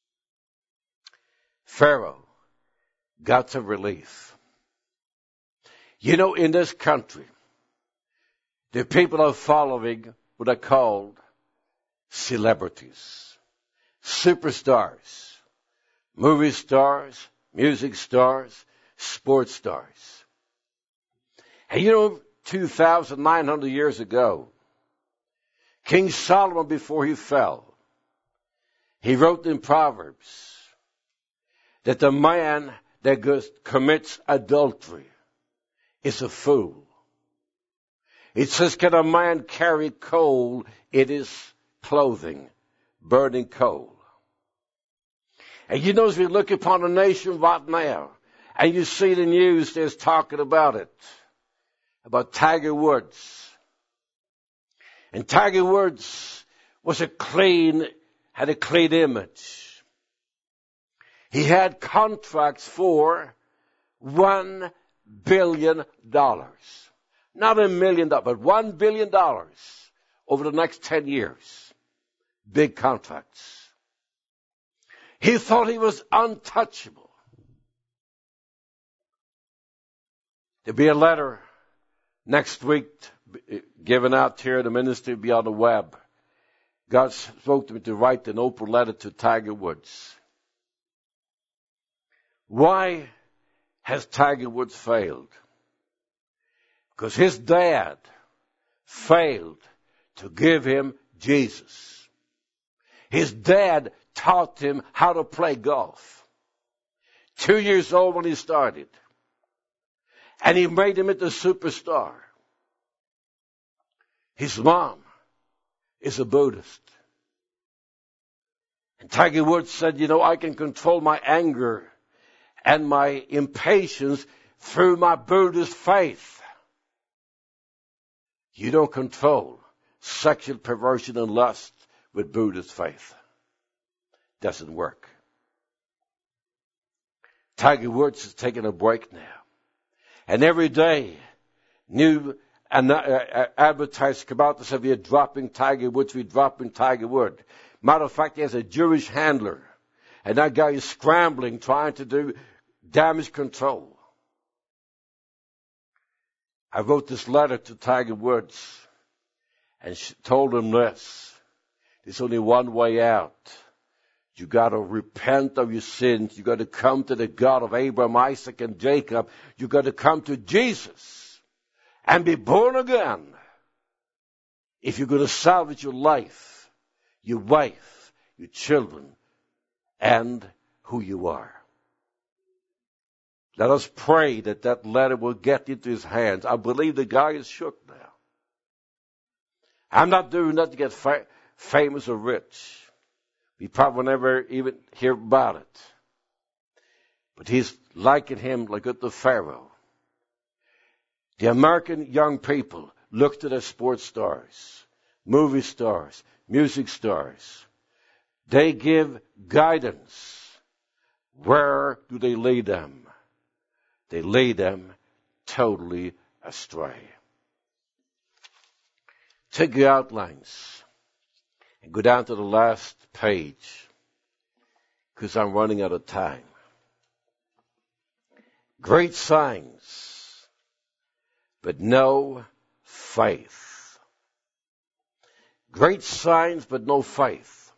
Pharaoh got some relief. You know, in this country, the people are following what are called celebrities, superstars, movie stars, music stars, sports stars. And you know, two thousand nine hundred years ago, King Solomon, before he fell, he wrote in Proverbs that the man that commits adultery is a fool. It says, can a man carry coal in his clothing, burning coal? And you know, as we look upon a nation right now, and you see the news, there's talking about it, about Tiger Woods. And Tiger Woods was a clean, had a clean image. He had contracts for one billion dollars. Not a million dollars, but one billion dollars over the next ten years. Big contracts. He thought he was untouchable. There'll be a letter next week given out here in the ministry, be on the web. God spoke to me to write an open letter to Tiger Woods. Why has Tiger Woods failed? Because his dad failed to give him Jesus. His dad taught him how to play golf. Two years old when he started. And he made him into a superstar. His mom is a Buddhist. And Tiger Woods said, you know, I can control my anger and my impatience through my Buddhist faith. You don't control sexual perversion and lust with Buddhist faith. Doesn't work. Tiger Woods is taking a break now. And every day, new and uh, advertisers come out and say, we are dropping Tiger Woods, we're dropping Tiger Woods. Matter of fact, he has a Jewish handler. And that guy is scrambling, trying to do damage control. I wrote this letter to Tiger Woods and told him this. There's only one way out. You got to repent of your sins. You got to come to the God of Abraham, Isaac, and Jacob. You got to come to Jesus and be born again. If you're going to salvage your life, your wife, your children, and who you are. Let us pray that that letter will get into his hands. I believe the guy is shook now. I'm not doing that to get fa- famous or rich. We probably will never even hear about it. But he's liking him like at the Pharaoh. The American young people look to their sports stars, movie stars, music stars. They give guidance. Where do they lead them? They lead them totally astray. Take your outlines and go down to the last page because I'm running out of time. Great signs, but no faith. Great signs, but no faith.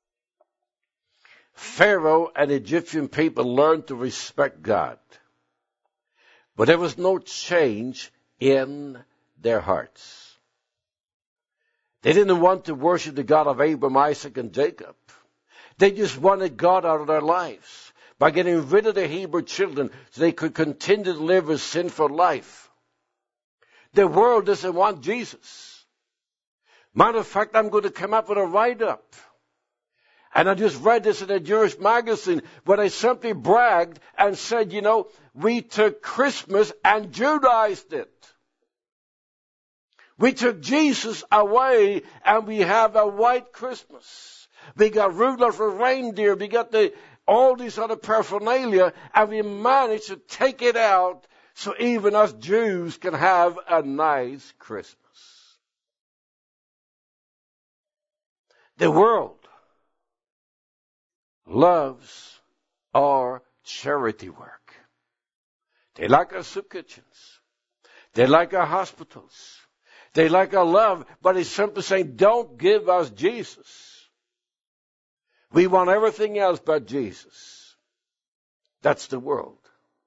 Pharaoh and Egyptian people learned to respect God. But there was no change in their hearts. They didn't want to worship the God of Abraham, Isaac, and Jacob. They just wanted God out of their lives by getting rid of the Hebrew children so they could continue to live a sinful life. The world doesn't want Jesus. Matter of fact, I'm going to come up with a write-up. And I just read this in a Jewish magazine where they simply bragged and said, you know, we took Christmas and Judaized it. We took Jesus away and we have a white Christmas. We got Rudolph the reindeer. We got the, all these other paraphernalia, and we managed to take it out so even us Jews can have a nice Christmas. The world loves our charity work. They like our soup kitchens. They like our hospitals. They like our love, but it's simply saying, don't give us Jesus. We want everything else but Jesus. That's the world.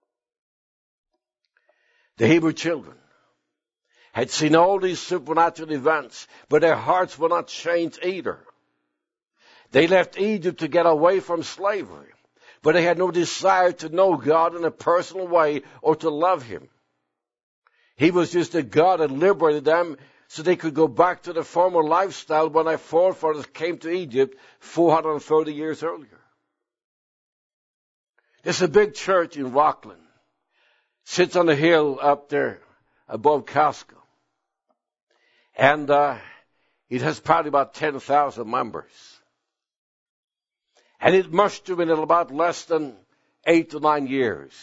The Hebrew children had seen all these supernatural events, but their hearts were not changed either. They left Egypt to get away from slavery, but they had no desire to know God in a personal way or to love Him. He was just a God that liberated them so they could go back to the former lifestyle when their forefathers came to Egypt four hundred thirty years earlier. There's a big church in Rockland. Sits on a hill up there above Costco. And uh, it has probably about ten thousand members. And it must have been in about less than eight to nine years.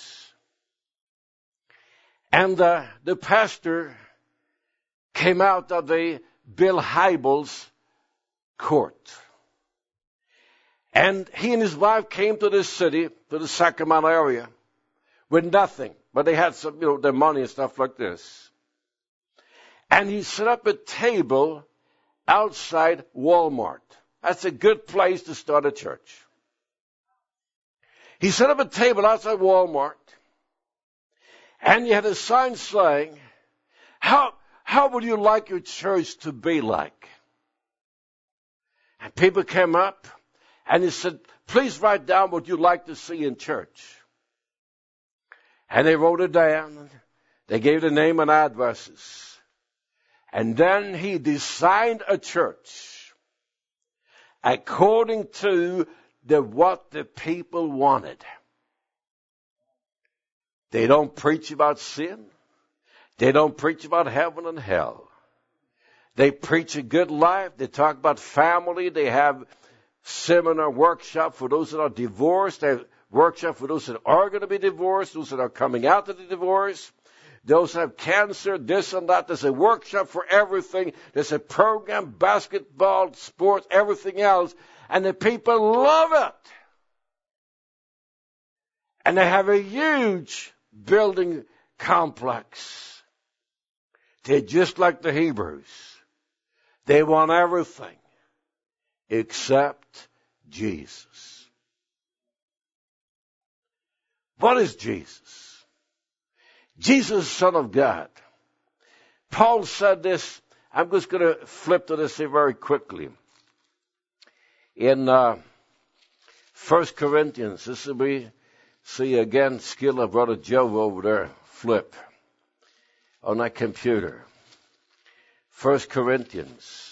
And uh, the pastor came out of the Bill Hybels court. And he and his wife came to this city, to the Sacramento area, with nothing. But they had some, you know, their money and stuff like this. And he set up a table outside Walmart. That's a good place to start a church. He set up a table outside Walmart. And he had a sign saying, how, how would you like your church to be like? And people came up and he said, please write down what you'd like to see in church. And they wrote it down. They gave the name and addresses. And then he designed a church according to the what the people wanted. They don't preach about sin. They don't preach about heaven and hell. They preach a good life. They talk about family. They have seminar workshop for those that are divorced. They have workshop for those that are going to be divorced, those that are coming out of the divorce, those that have cancer, this and that. There's a workshop for everything. There's a program, basketball, sports, everything else. And the people love it. And they have a huge building complex. They're just like the Hebrews. They want everything except Jesus. What is Jesus? Jesus, Son of God. Paul said this. I'm just going to flip to this here very quickly. In uh, First Corinthians, this will be, see again, skill of Brother Joe over there, flip, on that computer. First Corinthians.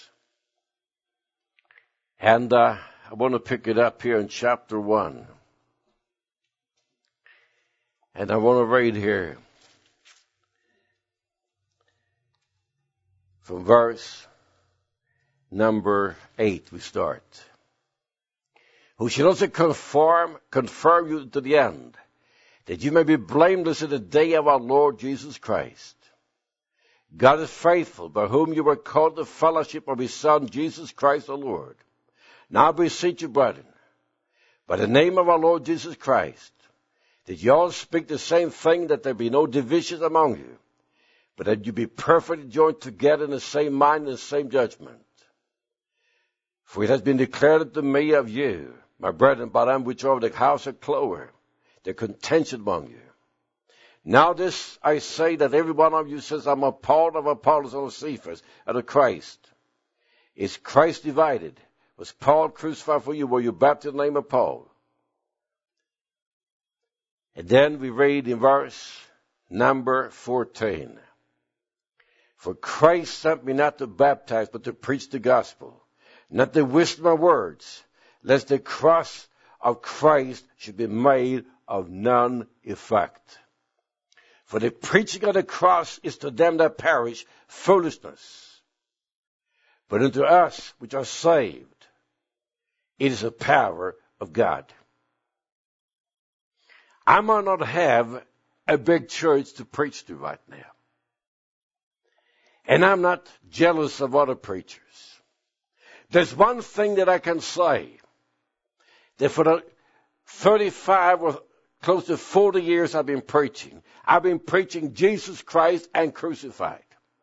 And uh, I want to pick it up here in chapter one. And I want to read here from verse number eight we start. Who shall also conform, confirm you to the end, that you may be blameless in the day of our Lord Jesus Christ. God is faithful, by whom you were called the fellowship of his Son, Jesus Christ the Lord. Now I beseech you, brethren, by the name of our Lord Jesus Christ, that you all speak the same thing, that there be no divisions among you, but that you be perfectly joined together in the same mind and the same judgment. For it has been declared unto me of you, my brethren, by them which are of the house of Chloe, the contention among you. Now this I say, that every one of you says, I'm a Paul of Apollos and of Cephas, and of Christ. Is Christ divided? Was Paul crucified for you? Were you baptized in the name of Paul? And then we read in verse number fourteen. For Christ sent me not to baptize, but to preach the gospel, not the wisdom of words, lest the cross of Christ should be made of none effect. For the preaching of the cross is to them that perish foolishness. But unto us which are saved, it is the power of God. I might not have a big church to preach to right now. And I'm not jealous of other preachers. There's one thing that I can say, that for the thirty-five or close to forty years I've been preaching, I've been preaching Jesus Christ and crucified.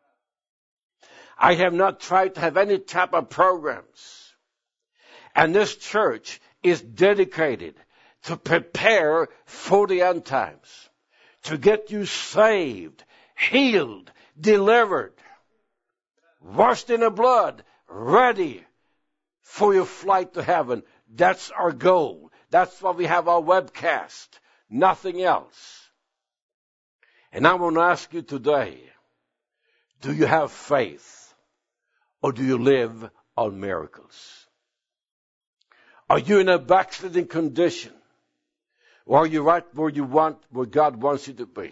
I have not tried to have any type of programs. And this church is dedicated to prepare for the end times, to get you saved, healed, delivered, washed in the blood, ready for your flight to heaven. That's our goal. That's why we have our webcast. Nothing else. And I want to ask you today, do you have faith, or do you live on miracles? Are you in a backsliding condition? Or are you right where you want, where God wants you to be?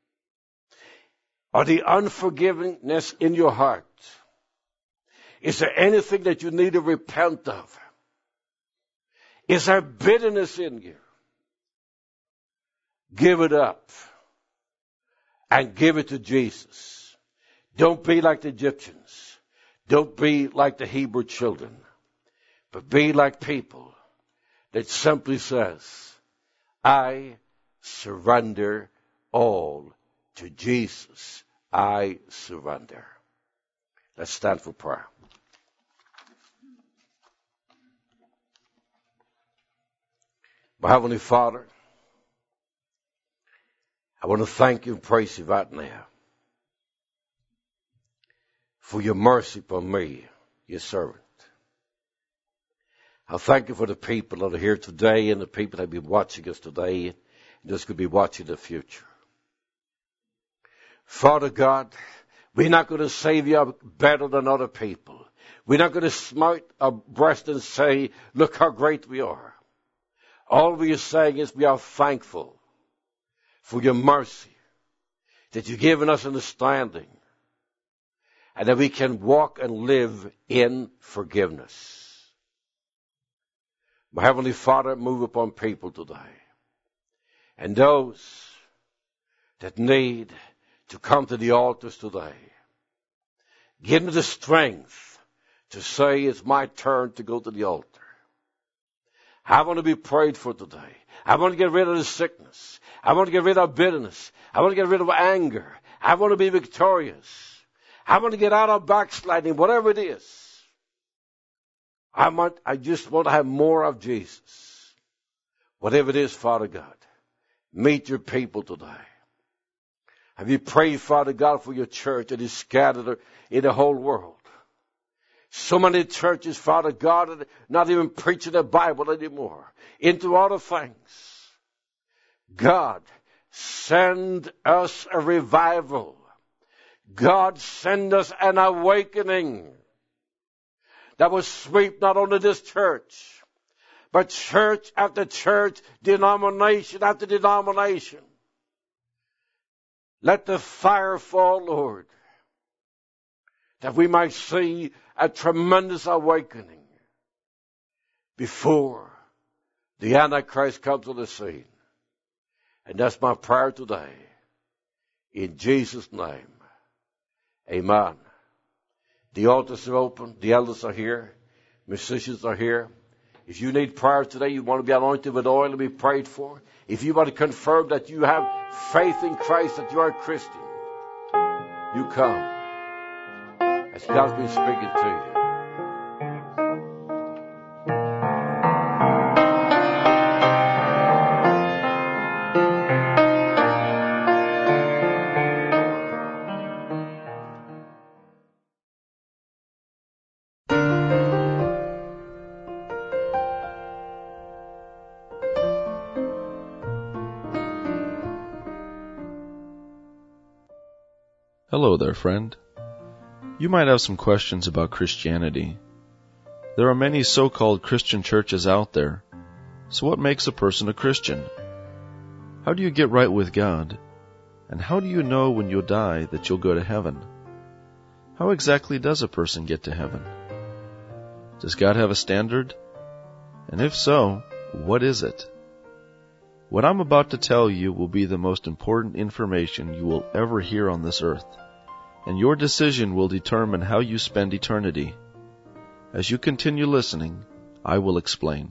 Are the unforgiveness in your heart? Is there anything that you need to repent of? Is there bitterness in you? Give it up and give it to Jesus. Don't be like the Egyptians. Don't be like the Hebrew children. But be like people that simply says, I surrender all to Jesus. I surrender. Let's stand for prayer. My Heavenly Father, I want to thank you and praise you right now for your mercy upon me, your servant. I thank you for the people that are here today and the people that will be watching us today and those who will be watching in the future. Father God, we're not going to save you better than other people. We're not going to smite our breast and say, look how great we are. All we are saying is we are thankful for your mercy, that you've given us understanding, and that we can walk and live in forgiveness. My Heavenly Father, move upon people today. And those that need to come to the altars today, give them the strength to say, it's my turn to go to the altar. I want to be prayed for today. I want to get rid of the sickness. I want to get rid of bitterness. I want to get rid of anger. I want to be victorious. I want to get out of backsliding, whatever it is. I want, I just want to have more of Jesus. Whatever it is, Father God, meet your people today. And we pray, Father God, for your church that is scattered in the whole world. So many churches, Father God, are not even preaching the Bible anymore. Into other things. God, send us a revival. God, send us an awakening that will sweep not only this church, but church after church, denomination after denomination. Let the fire fall, Lord, that we might see a tremendous awakening before the Antichrist comes on the scene. And that's my prayer today. In Jesus' name, amen. The altars are open. The elders are here. Musicians are here. If you need prayer today, you want to be anointed with oil and be prayed for. If you want to confirm that you have faith in Christ, that you are a Christian, you come. As God's been speaking to you. Hello there, friend. You might have some questions about Christianity. There are many so-called Christian churches out there. So what makes a person a Christian? How do you get right with God? And how do you know when you'll die that you'll go to heaven? How exactly does a person get to heaven? Does God have a standard? And if so, what is it? What I'm about to tell you will be the most important information you will ever hear on this earth. And your decision will determine how you spend eternity. As you continue listening, I will explain.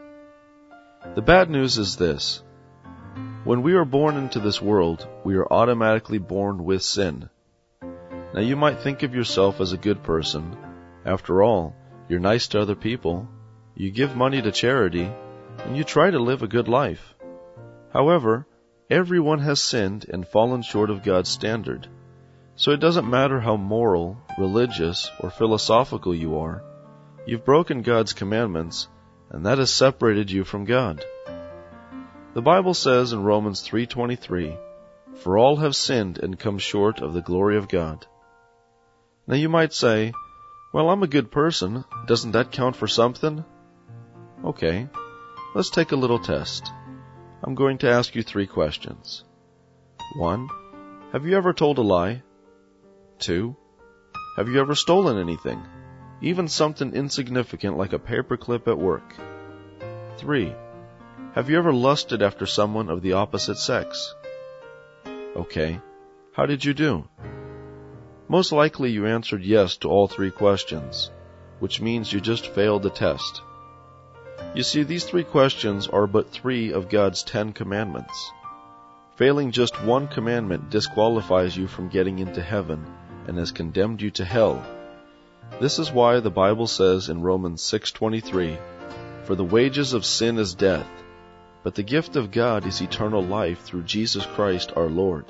The bad news is this. When we are born into this world, we are automatically born with sin. Now you might think of yourself as a good person. After all, you're nice to other people, you give money to charity, and you try to live a good life. However, everyone has sinned and fallen short of God's standard. So it doesn't matter how moral, religious, or philosophical you are. You've broken God's commandments, and that has separated you from God. The Bible says in Romans three twenty-three, "For all have sinned and come short of the glory of God." Now you might say, "Well, I'm a good person. Doesn't that count for something?" Okay, let's take a little test. I'm going to ask you three questions. One, have you ever told a lie? Two, have you ever stolen anything, even something insignificant like a paperclip at work? Three, have you ever lusted after someone of the opposite sex? Okay, how did you do? Most likely you answered yes to all three questions, which means you just failed the test. You see, these three questions are but three of God's Ten Commandments. Failing just one commandment disqualifies you from getting into heaven and has condemned you to hell. This is why the Bible says in Romans six twenty-three, "For the wages of sin is death, but the gift of God is eternal life through Jesus Christ our Lord."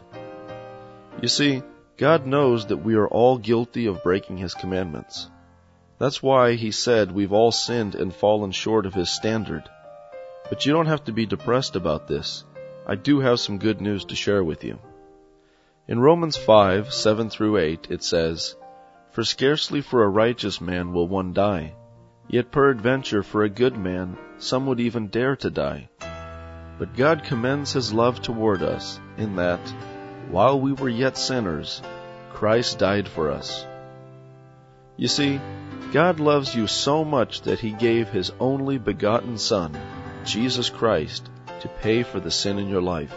You see, God knows that we are all guilty of breaking His commandments. That's why He said we've all sinned and fallen short of His standard. But you don't have to be depressed about this. I do have some good news to share with you. In Romans five, seven through eight, it says, "For scarcely for a righteous man will one die, yet peradventure for a good man some would even dare to die. But God commends His love toward us, in that, while we were yet sinners, Christ died for us." You see, God loves you so much that He gave His only begotten Son, Jesus Christ, to pay for the sin in your life.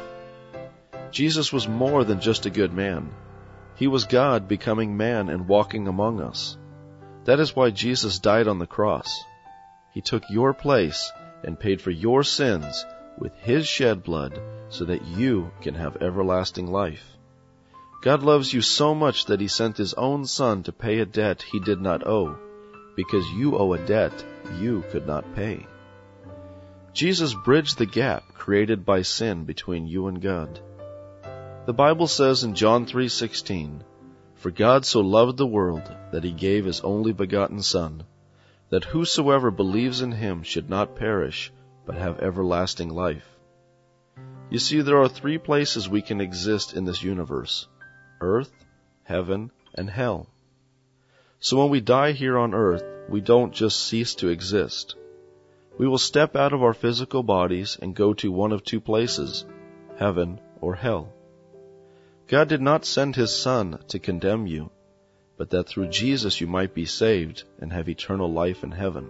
Jesus was more than just a good man. He was God becoming man and walking among us. That is why Jesus died on the cross. He took your place and paid for your sins with His shed blood so that you can have everlasting life. God loves you so much that He sent His own Son to pay a debt He did not owe, because you owe a debt you could not pay. Jesus bridged the gap created by sin between you and God. The Bible says in John three sixteen, "For God so loved the world that He gave His only begotten Son, that whosoever believes in Him should not perish, but have everlasting life." You see, there are three places we can exist in this universe: earth, heaven, and hell. So when we die here on earth, we don't just cease to exist. We will step out of our physical bodies and go to one of two places, heaven or hell. God did not send His Son to condemn you, but that through Jesus you might be saved and have eternal life in heaven.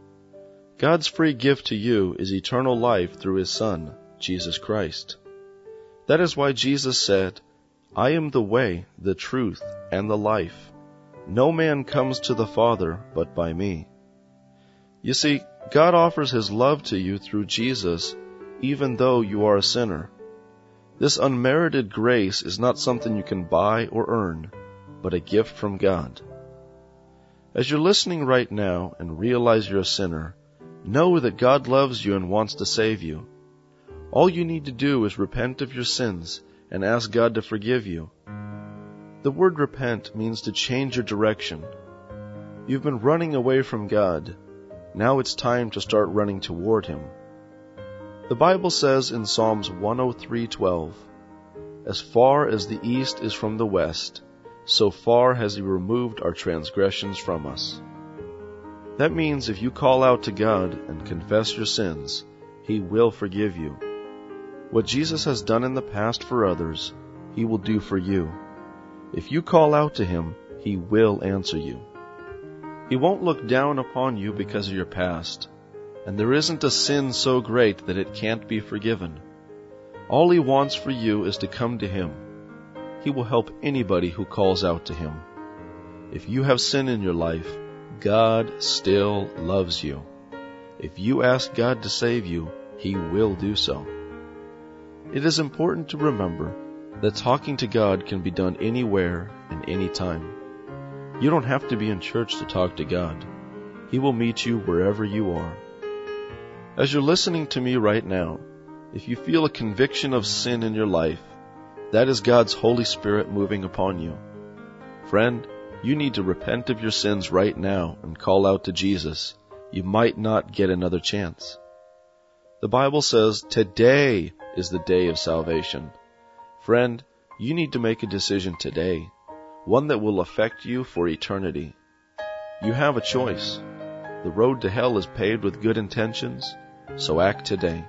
God's free gift to you is eternal life through His Son, Jesus Christ. That is why Jesus said, "I am the way, the truth, and the life. No man comes to the Father but by me." You see, God offers His love to you through Jesus, even though you are a sinner. This unmerited grace is not something you can buy or earn, but a gift from God. As you're listening right now and realize you're a sinner, know that God loves you and wants to save you. All you need to do is repent of your sins and ask God to forgive you. The word repent means to change your direction. You've been running away from God. Now it's time to start running toward Him. The Bible says in Psalms one oh three twelve, "As far as the east is from the west, so far has He removed our transgressions from us." That means if you call out to God and confess your sins, He will forgive you. What Jesus has done in the past for others, He will do for you. If you call out to Him, He will answer you. He won't look down upon you because of your past, and there isn't a sin so great that it can't be forgiven. All He wants for you is to come to Him. He will help anybody who calls out to Him. If you have sin in your life, God still loves you. If you ask God to save you, He will do so. It is important to remember that talking to God can be done anywhere and anytime. You don't have to be in church to talk to God. He will meet you wherever you are. As you're listening to me right now, if you feel a conviction of sin in your life, that is God's Holy Spirit moving upon you. Friend, you need to repent of your sins right now and call out to Jesus. You might not get another chance. The Bible says today is the day of salvation. Friend, you need to make a decision today, one that will affect you for eternity. You have a choice. The road to hell is paved with good intentions, so act today.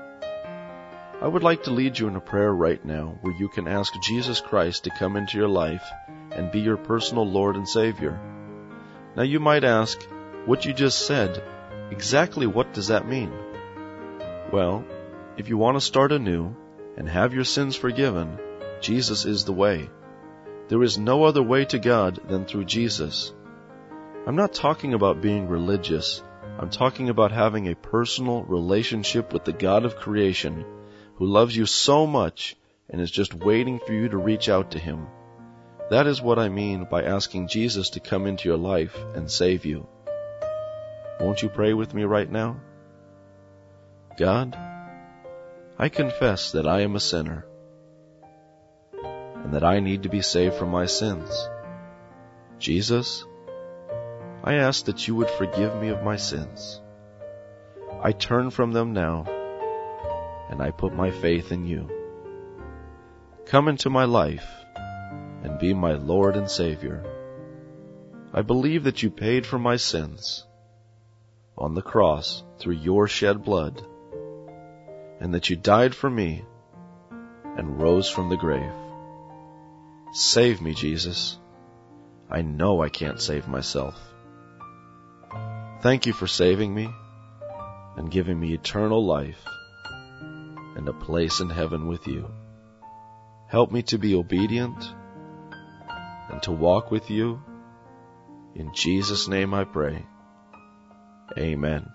I would like to lead you in a prayer right now where you can ask Jesus Christ to come into your life and be your personal Lord and Savior. Now you might ask, what you just said, exactly what does that mean? Well, if you want to start anew and have your sins forgiven, Jesus is the way. There is no other way to God than through Jesus. I'm not talking about being religious, I'm talking about having a personal relationship with the God of creation who loves you so much and is just waiting for you to reach out to Him. That is what I mean by asking Jesus to come into your life and save you. Won't you pray with me right now? God, I confess that I am a sinner and that I need to be saved from my sins. Jesus, I ask that you would forgive me of my sins. I turn from them now, and I put my faith in you. Come into my life and be my Lord and Savior. I believe that you paid for my sins on the cross through your shed blood, and that you died for me and rose from the grave. Save me, Jesus. I know I can't save myself. Thank you for saving me and giving me eternal life and a place in heaven with you. Help me to be obedient and to walk with you. In Jesus' name I pray. Amen.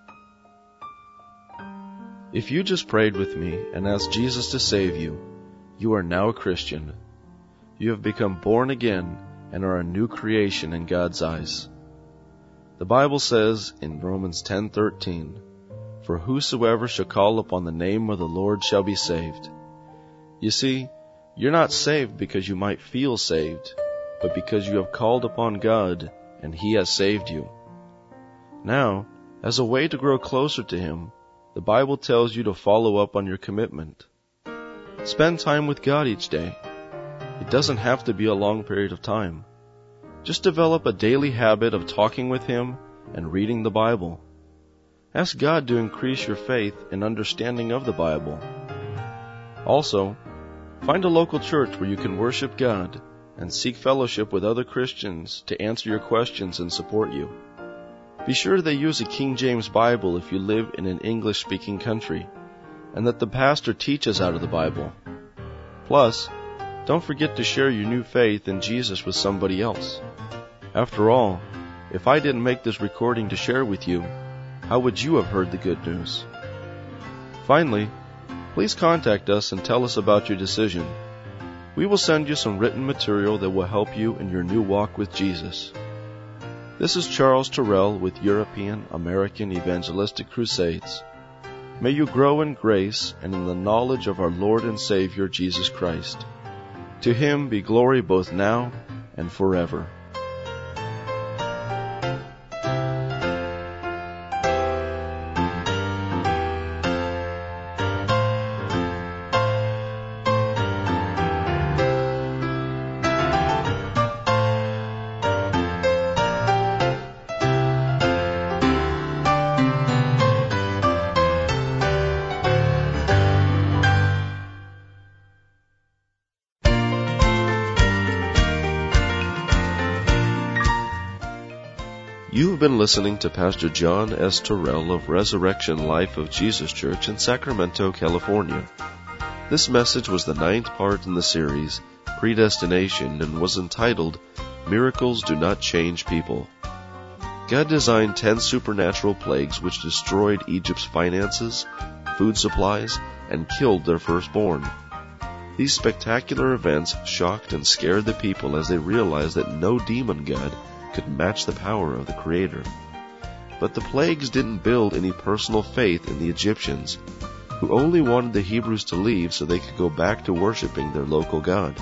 If you just prayed with me and asked Jesus to save you, you are now a Christian. You have become born again and are a new creation in God's eyes. The Bible says in Romans ten thirteen, "For whosoever shall call upon the name of the Lord shall be saved." You see, you're not saved because you might feel saved, but because you have called upon God and He has saved you. Now, as a way to grow closer to Him, the Bible tells you to follow up on your commitment. Spend time with God each day. It doesn't have to be a long period of time. Just develop a daily habit of talking with Him and reading the Bible. Ask God to increase your faith and understanding of the Bible. Also, find a local church where you can worship God and seek fellowship with other Christians to answer your questions and support you. Be sure they use a King James Bible if you live in an English-speaking country, and that the pastor teaches out of the Bible. Plus, don't forget to share your new faith in Jesus with somebody else. After all, if I didn't make this recording to share with you, how would you have heard the good news? Finally, please contact us and tell us about your decision. We will send you some written material that will help you in your new walk with Jesus. This is Charles Terrell with European American Evangelistic Crusades. May you grow in grace and in the knowledge of our Lord and Savior Jesus Christ. To Him be glory both now and forever. You have been listening to Pastor John S. Terrell of Resurrection Life of Jesus Church in Sacramento, California. This message was the ninth part in the series, Predestination, and was entitled, Miracles Do Not Change People. God designed ten supernatural plagues which destroyed Egypt's finances, food supplies, and killed their firstborn. These spectacular events shocked and scared the people as they realized that no demon god could match the power of the Creator. But the plagues didn't build any personal faith in the Egyptians, who only wanted the Hebrews to leave so they could go back to worshiping their local god.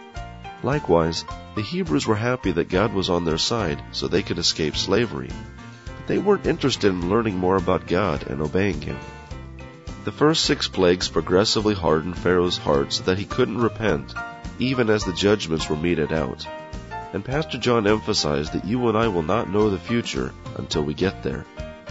Likewise, the Hebrews were happy that God was on their side so they could escape slavery, but they weren't interested in learning more about God and obeying Him. The first six plagues progressively hardened Pharaoh's heart so that he couldn't repent, even as the judgments were meted out. And Pastor John emphasized that you and I will not know the future until we get there.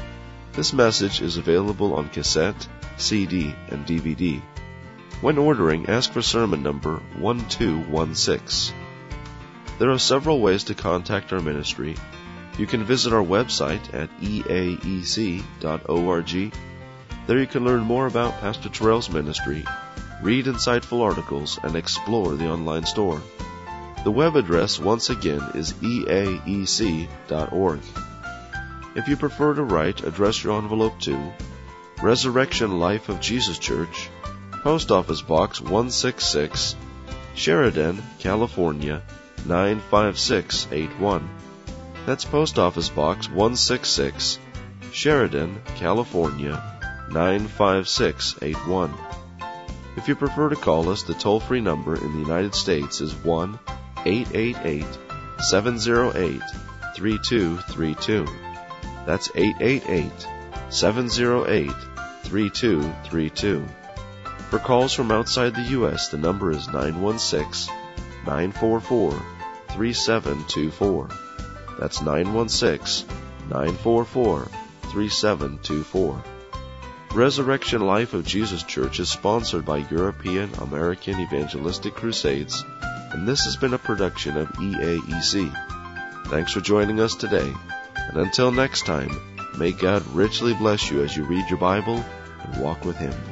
This message is available on cassette, C D, and D V D. When ordering, ask for sermon number one two one six. There are several ways to contact our ministry. You can visit our website at e a e c dot org. There you can learn more about Pastor Terrell's ministry, read insightful articles, and explore the online store. The web address, once again, is e a e c dot org. If you prefer to write, address your envelope to Resurrection Life of Jesus Church, Post Office Box one sixty-six, Sheridan, California, nine five six eight one. That's Post Office Box one sixty-six, Sheridan, California, nine five six eight one. If you prefer to call us, the toll-free number in the United States is one eight eight eight, seven zero eight, three two three two. That's eight eight eight, seven zero eight, three two three two. For calls from outside the U S, the number is nine one six, nine four four, three seven two four. That's nine one six, nine four four, three seven two four. Resurrection Life of Jesus Church is sponsored by European American Evangelistic Crusades, and this has been a production of E A E C. Thanks for joining us today, and until next time, may God richly bless you as you read your Bible and walk with Him.